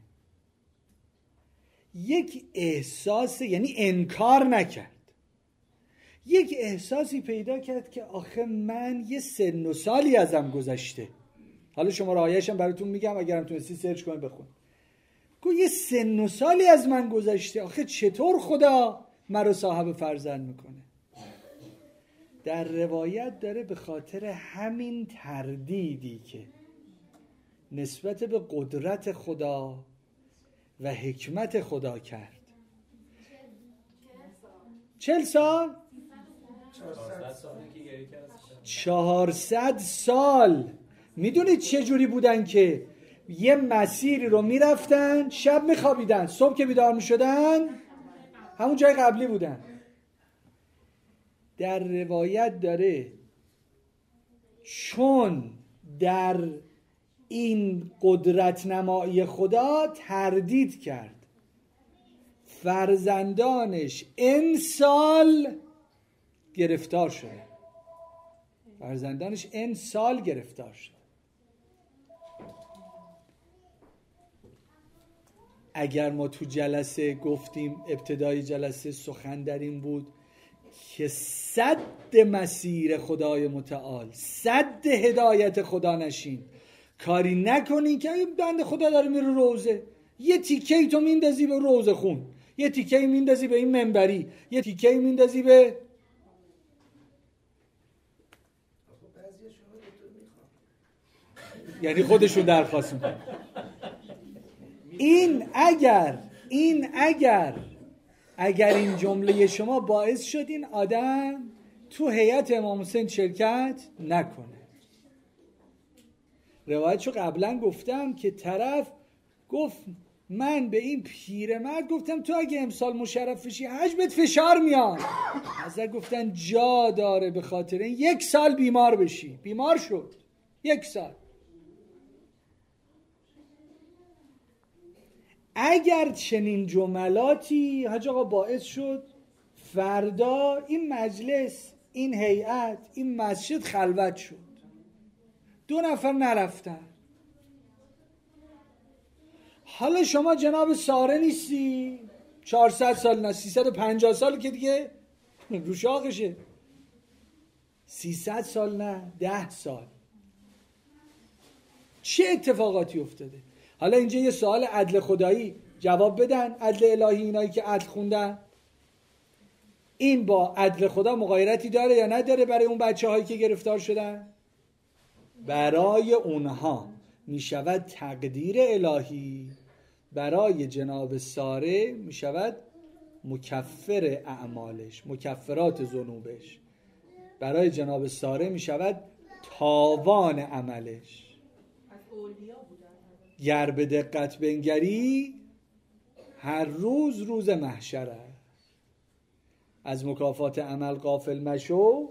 یک احساس، یعنی انکار نکرد، یک احساسی پیدا کرد که آخه من یه سن و سالی ازم گذشته. حالا شما رایشم براتون میگم، اگرم تونستی سرچ کن بخون. گفت یه سن و سالی از من گذشته، آخه چطور خدا مرا صاحب فرزند میکنه؟ در روایت داره به خاطر همین تردیدی که نسبت به قدرت خدا و حکمت خدا کرد. چهل سال؟ چهارصد سال. میدونید چه جوری بودن که یه مسیری رو میرفتن، شب میخوابیدن، صبح که بیدار میشدن همون جای قبلی بودن. در روایت داره چون در این قدرت نمایی خدا تردید کرد، فرزندانش این سال گرفتار شده. فرزندانش این سال گرفتار شده. اگر ما تو جلسه گفتیم، ابتدای جلسه سخن در این بود که سد مسیر خدای متعال، سد هدایت خدا نشین، کاری نکنین که این بنده خدا داره میره روزه، یه تیکه‌ای تو میندازی به روزه خون، یه تیکه‌ای میندازی به این منبری، یه تیکه‌ای میندازی به یعنی خودشون درخواست میکنن. این اگر این اگر اگر این جمله شما باعث شد این آدم تو هیئت امام حسین شرکت نکنه. روایتشو قبلا گفتم که طرف گفت من به این پیرمرد گفتم تو اگه امسال مشرف بشی حج بهت فشار میاد. حضرت گفتن جا داره به خاطر این یک سال بیمار بشی. بیمار شد یک سال. اگر چنین جملاتی حاج آقا باعث شد فردا این مجلس این هیئت، این مسجد خلوت شد، دو نفر نرفتن. حالا شما جناب ساره نیستی، چهارصد سال نه سیصد و پنجاه سال که دیگه روشاقشه، سیصد سال نه ده سال، چه اتفاقاتی افتاده؟ حالا اینجا یه سوال عدل خدایی جواب بدن، عدل الهی، اینایی که عدل خوندن، این با عدل خدا مغایرتی داره یا نداره برای اون بچه هایی که گرفتار شدن؟ برای اونها می شود تقدیر الهی، برای جناب ساره می شود مکفر اعمالش، مکفرات ذنوبش، برای جناب ساره می شود تاوان عملش. گر به دقت بنگری هر روز روز محشر است، از مکافات عمل غافل مشو.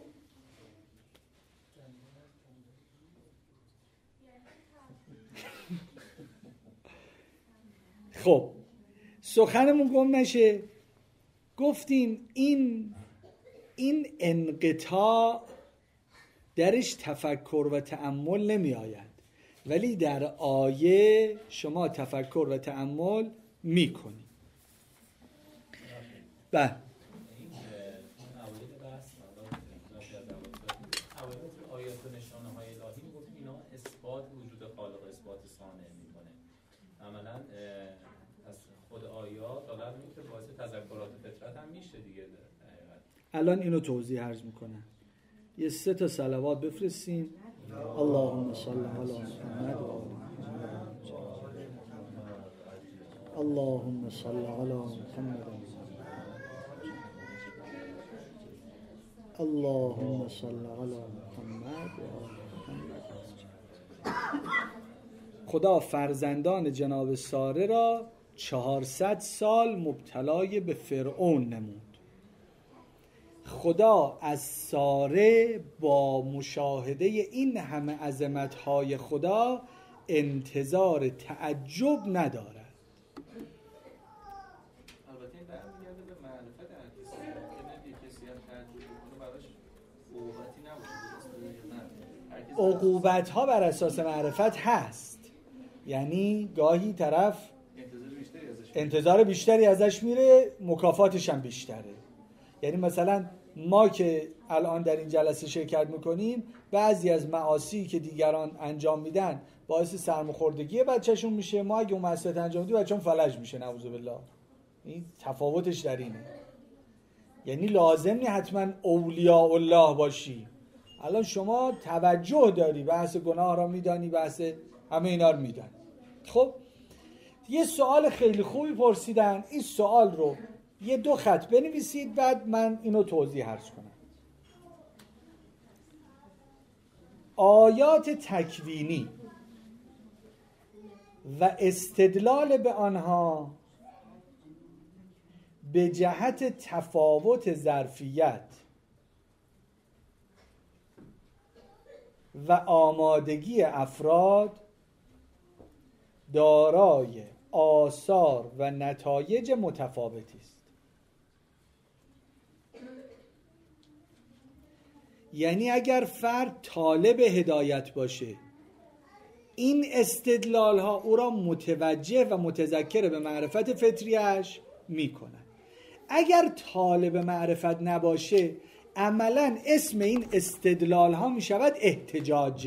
خب سخنمون گم نشه، گفتیم این این انقطاع درش تفکر و تأمل نمی آید، ولی در آیه شما تفکر و تأمل می کنید. بله الان اینو توضیح عرض میکنم. یه سه تا صلوات بفرستیم. اللهم صل علی محمد و آل محمد. اللهم صل علی محمد. اللهم صل علی محمد و آل محمد. خدا فرزندان جناب ساره را چهارصد سال مبتلای به فرعون نمود. خدا از ساره با مشاهده این همه عظمت‌های خدا انتظار تعجب ندارد. البته این برمیگرده به معرفت هر کسی، ممکنه یه کسی هم تعجب کنه براش عقوبتی نباشه. عقوبت‌ها بر اساس معرفت هست، یعنی گاهی طرف انتظار بیشتری ازش میره، مکافاتش هم بیشتره. یعنی مثلا ما که الان در این جلسه شرکت میکنیم، بعضی از معاصی که دیگران انجام میدن باعث سرماخوردگی بچهشون میشه، ما اگه اون معصیت انجام بدیم بچه‌مون فلج میشه، نعوذ بالله. این تفاوتش در اینه. یعنی لازم نیست حتما اولیاء الله باشی. الان شما توجه داری، بحث گناه را میدانی، بحث همه اینا رو میدانی. خب یه سوال خیلی خوبی پرسیدن، این سوال رو یه دو خط بنویسید، بعد من اینو توضیح عرض کنم. آیات تکوینی و استدلال به آنها به جهت تفاوت ظرفیت و آمادگی افراد دارای آثار و نتایج متفاوتی است. یعنی اگر فرد طالب هدایت باشه، این استدلال ها او را متوجه و متذکر به معرفت فطریش میکنن. اگر طالب معرفت نباشه، عملا اسم این استدلال ها میشود احتجاج.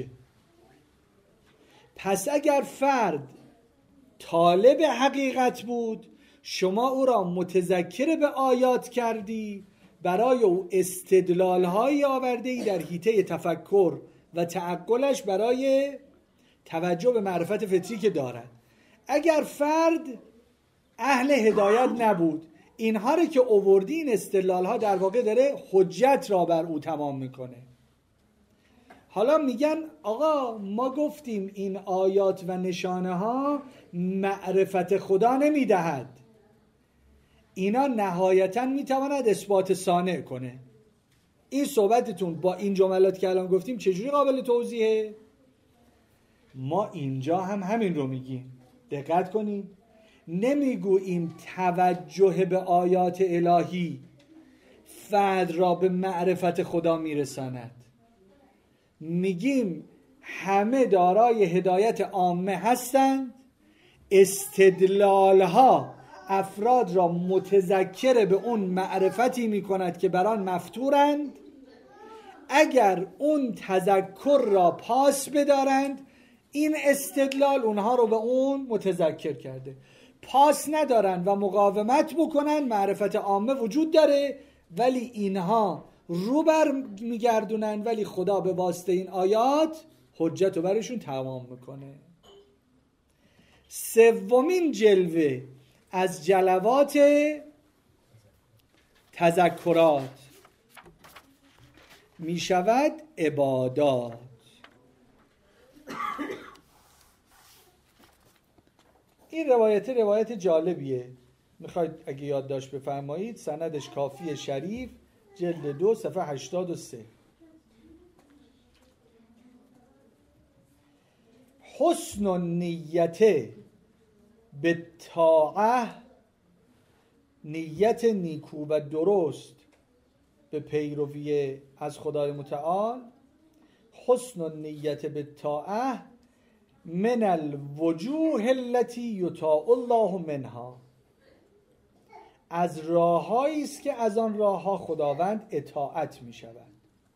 پس اگر فرد طالب حقیقت بود، شما او را متذکر به آیات کردی، برای او استدلال هایی آورده ای در حیطه تفکر و تعقلش برای توجه به معرفت فطری که دارد. اگر فرد اهل هدایت نبود، اینها رو که آوردی، این استدلال ها در واقع داره حجت را بر او تمام میکنه. حالا میگن آقا ما گفتیم این آیات و نشانه ها معرفت خدا نمیدهد، اینا نهایتا میتواند اثبات صانع کنه. این صحبتتون با این جملات که الان گفتیم چجوری قابل توضیحه؟ ما اینجا هم همین رو میگیم. دقت کنید، نمیگوییم توجه به آیات الهی فرد را به معرفت خدا میرساند. میگیم همه دارای هدایت عامه هستند، استدلال ها افراد را متذکر به اون معرفتی میکند که بر آن مفطورند. اگر اون تذکر را پاس بدارند، این استدلال اونها رو به اون متذکر کرده. پاس ندارند و مقاومت بکنن، معرفت عامه وجود داره ولی اینها رو بر میگردونن، ولی خدا به واسطه این آیات حجت رو برشون تمام میکنه. سومین جلوه از جلوات تذکرات می شود عبادات. این روایت روایت جالبیه، میخواید اگه یادداشت بفرمایید، سندش کافی شریف جلد دو صفحه هشتاد و سه. حسن النیت به طاعه، نیت نیکو و درست به پیروی از خدای متعال. حسن النیت به طاعه من الوجوه التي یطاع الله منها، از راههایی است که از آن راهها خداوند اطاعت می شود.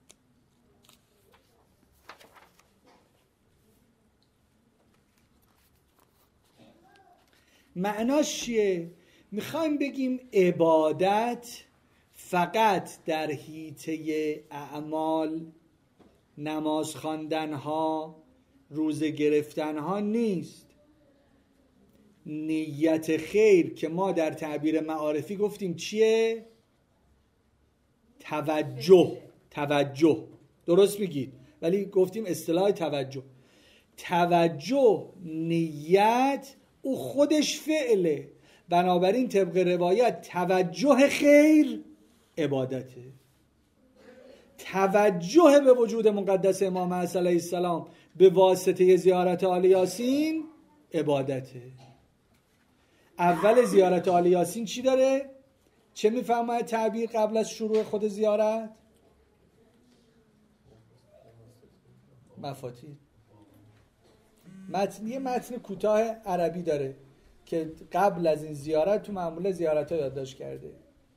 معناش چیه؟ میخوایم بگیم عبادت فقط در حیطه اعمال، نماز خواندن ها، روزه گرفتن ها نیست. نیت خیر که ما در تعبیر معارفی گفتیم چیه؟ توجه. توجه درست میگید، ولی گفتیم اصطلاح توجه. توجه، نیت، او خودش فعله. بنابراین طبق روایت توجه خیر عبادته. توجه به وجود مقدس امام عصر علیه السلام به واسطه زیارت آل یاسین عبادته. اول زیارت آل یاسین چی داره؟ چه میفهمه تعبیر قبل از شروع خود زیارت؟ مفاتیح. متن، یه متن کوتاه عربی داره که قبل از این زیارت تو معمول زیارت ها یادداشت کرده.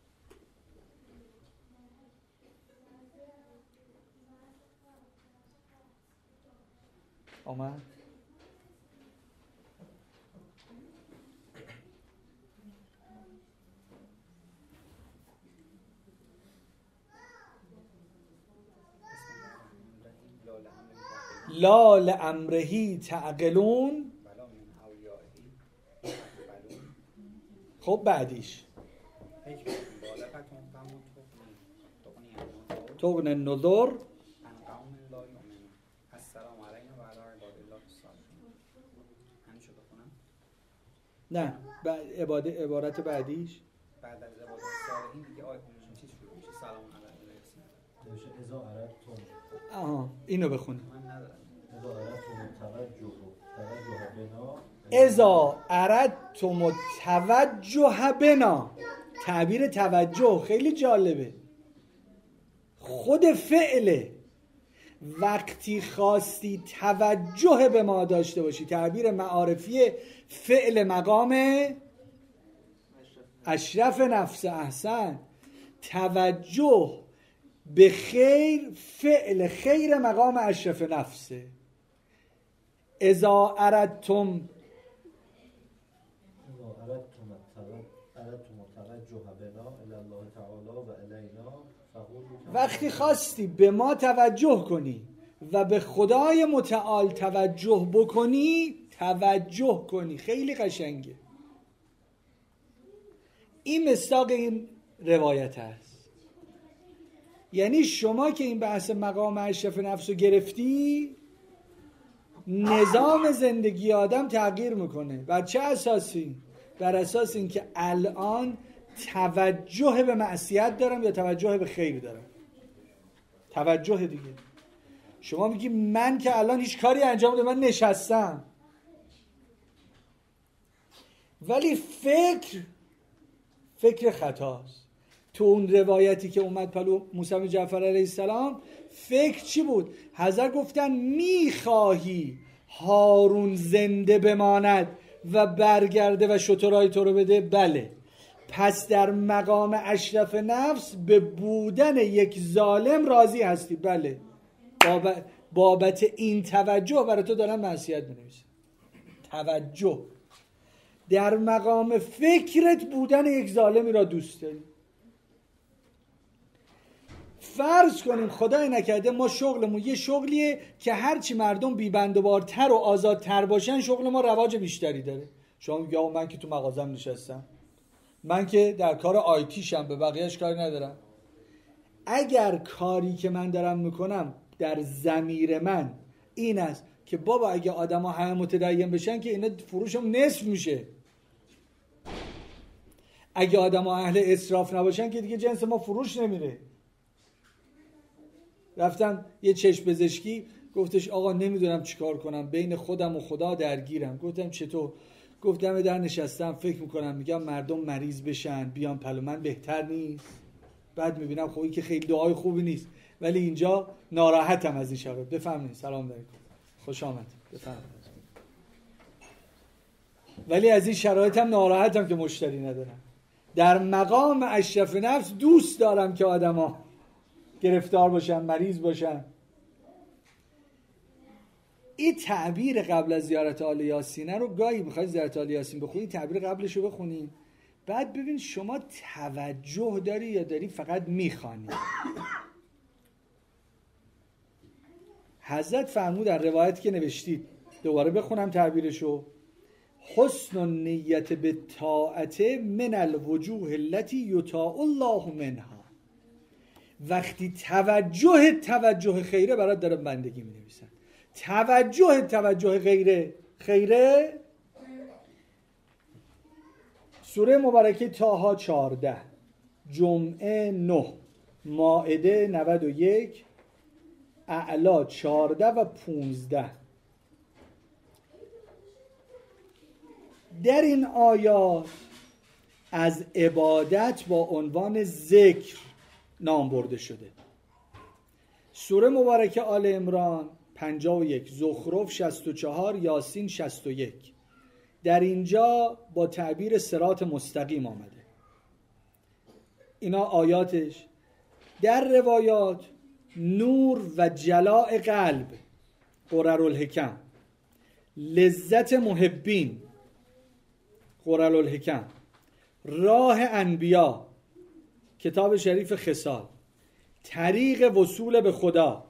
آمد لا لامرهی تعقلون. خب بعدیش تغن النذر. نه عبادت عبارت بعدیش بعد از عبادت صالحین دیگه آیه چیز شروع میشه سلام علیکم. میشه اذا اردتم. آها اینو بخونیم. من ندارم. اذا اردتم توجه توجه بنا. اذا اردتم توجه بنا. تعبیر توجه خیلی جالبه، خود فعله. وقتی خواستی توجه به ما داشته باشی، تعبیر معارفی فعل مقام اشرف نفس. احسن. توجه به خیر، فعل خیر مقام اشرف نفسه. اذا اردتم وقتی خواستی به ما توجه کنی و به خدای متعال توجه بکنی، توجه کنی. خیلی قشنگه. این مصداق این روایت هست. یعنی شما که این بحث مقام اشرف نفس رو گرفتی، نظام زندگی آدم تغییر میکنه. بر چه اساسی؟ بر اساس این که الان توجه به معصیت دارم یا توجه به خیر دارم. توجه دیگه. شما میگی من که الان هیچ کاری انجام نمیدم، من نشستم، ولی فکر فکر خطاست. تو اون روایتی که اومد پلو موسی بن جعفر علیه السلام فکر چی بود؟ حضرت گفتن میخواهی هارون زنده بماند و برگرده و شترهای تو رو بده؟ بله. پس در مقام اشرف نفس به بودن یک ظالم راضی هستی؟ بله. باب... بابت این توجه برای تو دارن معصیت بنویسن. توجه در مقام فکرت بودن یک ظالمی را دوست داری. فرض کنیم خدای نکرده ما شغلمون یه شغلیه که هرچی مردم بی‌بندوبارتر و آزادتر باشن شغل ما رواج بیشتری داره. شما میگی آقا من که تو مغازم نشستم، من که در کار آیتیشم، به بقیهش کاری ندارم. اگر کاری که من دارم میکنم در ضمیر من این است که بابا اگه آدما همه متدین بشن که اینا فروشم نصف میشه، اگه آدما اهل اسراف نباشن که دیگه جنس ما فروش نمیره. رفتم یه چشم پزشکی، گفتش آقا نمیدونم چیکار کنم، بین خودم و خدا درگیرم. گفتم چطور؟ گفتم در نشستم فکر میکنم، میگم مردم مریض بشن بیان پلو من بهتر نیست؟ بعد میبینم خوبی که خیلی دعای خوبی نیست، ولی اینجا ناراحتم از این شرایط. بفرمایید. سلام علیکم، خوش آمد. بفرمایید. ولی از این شرایطم ناراحتم که مشتری ندارم. در مقام اشرف نفس دوست دارم که آدما گرفتار باشن، مریض باشن. این تعبیر قبل از زیارت آل یاسینه رو گاهی میخوای زیارت آل یاسین بخونی، تعبیر قبلش رو بخونی، بعد ببین شما توجه داری یا داری فقط میخوانی. حضرت فرمود در روایت که نوشتید، دوباره بخونم تعبیرشو: حسن النیت بالطاعت من الوجوه التي یطاع الله منها. وقتی توجه توجه خیره برات داره بندگی می نویسن، توجه توجه غیره خیره. سوره مبارکه طه چهارده، جمعه نه، مائده نود و یک، اعلا چهارده و پونزده. در این آیات از عبادت با عنوان ذکر نام برده شده. سوره مبارکه آل عمران پنجاه و یک، زخرف شصت و چهار، یاسین شصت و یک. در اینجا با تعبیر صراط مستقیم آمده. اینا آیاتش. در روایات نور و جلاء قلب، قررالحکم، لذت محبین، قررالحکم، راه انبیا، کتاب شریف خصال، طریق وصول به خدا،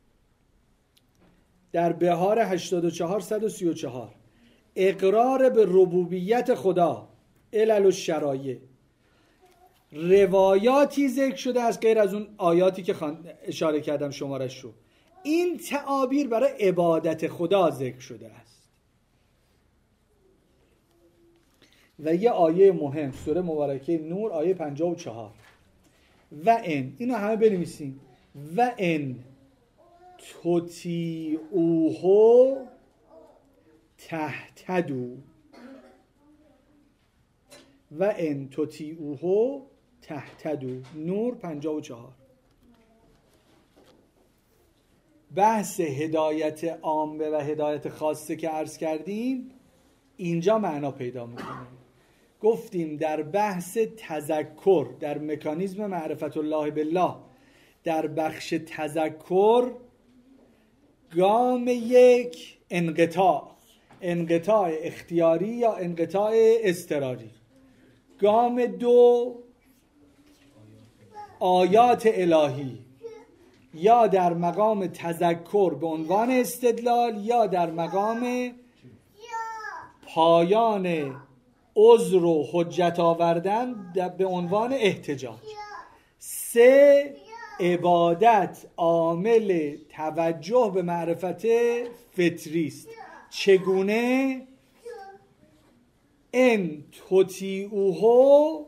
در بهار هشتاد و چهار صد و سی و چهار، اقرار به ربوبیت خدا، علل و شرایع. روایاتی ذکر شده از غیر از اون آیاتی که اشاره کردم شمارش رو. این تعابیر برای عبادت خدا ذکر شده است. و یه آیه مهم، سوره مبارکه نور، آیه پنجاه و چهار: و ان، اینو همه بنویسین، و ان تطیعوه تهتدوا، و ان تطیعوه تهتدوا. نور پنجاه و چهار. بحث هدایت عامه و هدایت خاصه که عرض کردیم اینجا معنا پیدا میکنه. گفتیم در بحث تذکر، در مکانیزم معرفت الله بالله، در بخش تذکر گام یک انقطاع، انقطاع اختیاری یا انقطاع اضطراری. گام دو آیات الهی، یا در مقام تذکر به عنوان استدلال، یا در مقام پایان عذر و حجت آوردن به عنوان احتجاج. سه، عبادت عامل توجه به معرفت فطری است. چگونه؟ ان تطیعوه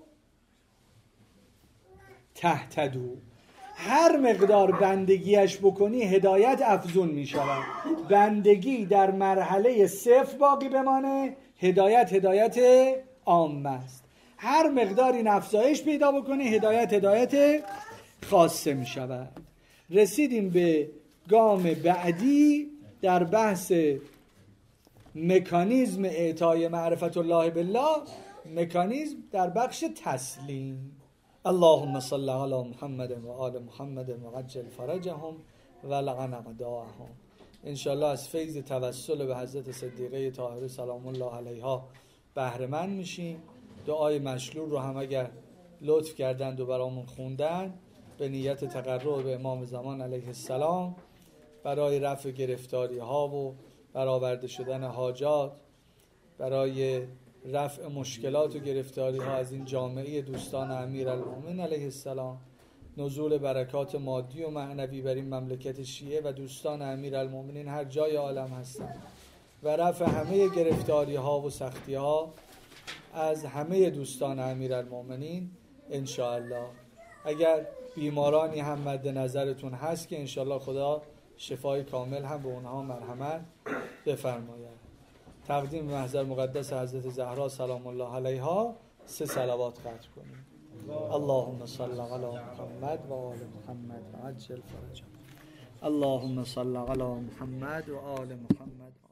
تهتدوا. هر مقدار بندگیش بکنی هدایت افزون می شود. بندگی در مرحله صفر باقی بمانه، هدایت هدایت عام است. هر مقدار این افزایش پیدا بکنه هدایت هدایت خاصه می شود. رسیدیم به گام بعدی در بحث مکانیزم اعطای معرفت الله بالله، مکانیزم در بخش تسلیم. اللهم صل علی محمد و آل محمد و عجل فرجهم و لعن اعداءهم. انشالله از فیض توسل به حضرت صدیقه طاهره سلام الله علیها بهره مند میشیم. دعای مشلول رو هم اگر لطف کردند و برامون خوندن به نیت تقرب به امام زمان علیه السلام برای رفع گرفتاری ها و برآورده شدن حاجات، برای رفع مشکلات و گرفتاری ها از این جامعه دوستان امیرالمومنین علیه السلام، نزول برکات مادی و معنوی بر این مملکت شیعه و دوستان امیرالمومنین هر جای عالم هستند و رفع همه گرفتاری ها و سختی ها از همه دوستان امیرالمومنین ان شاء الله. اگر بیمارانی هم مد نظرتون هست که ان شاء الله خدا شفای کامل هم به اونها مرحمت بفرماید. تقدیم به محضر مقدس حضرت زهرا سلام الله علیها سه صلوات ختم کنیم. اللهم صل علی محمد و آل محمد و عجل فرجهم. اللهم صل علی محمد و آل محمد.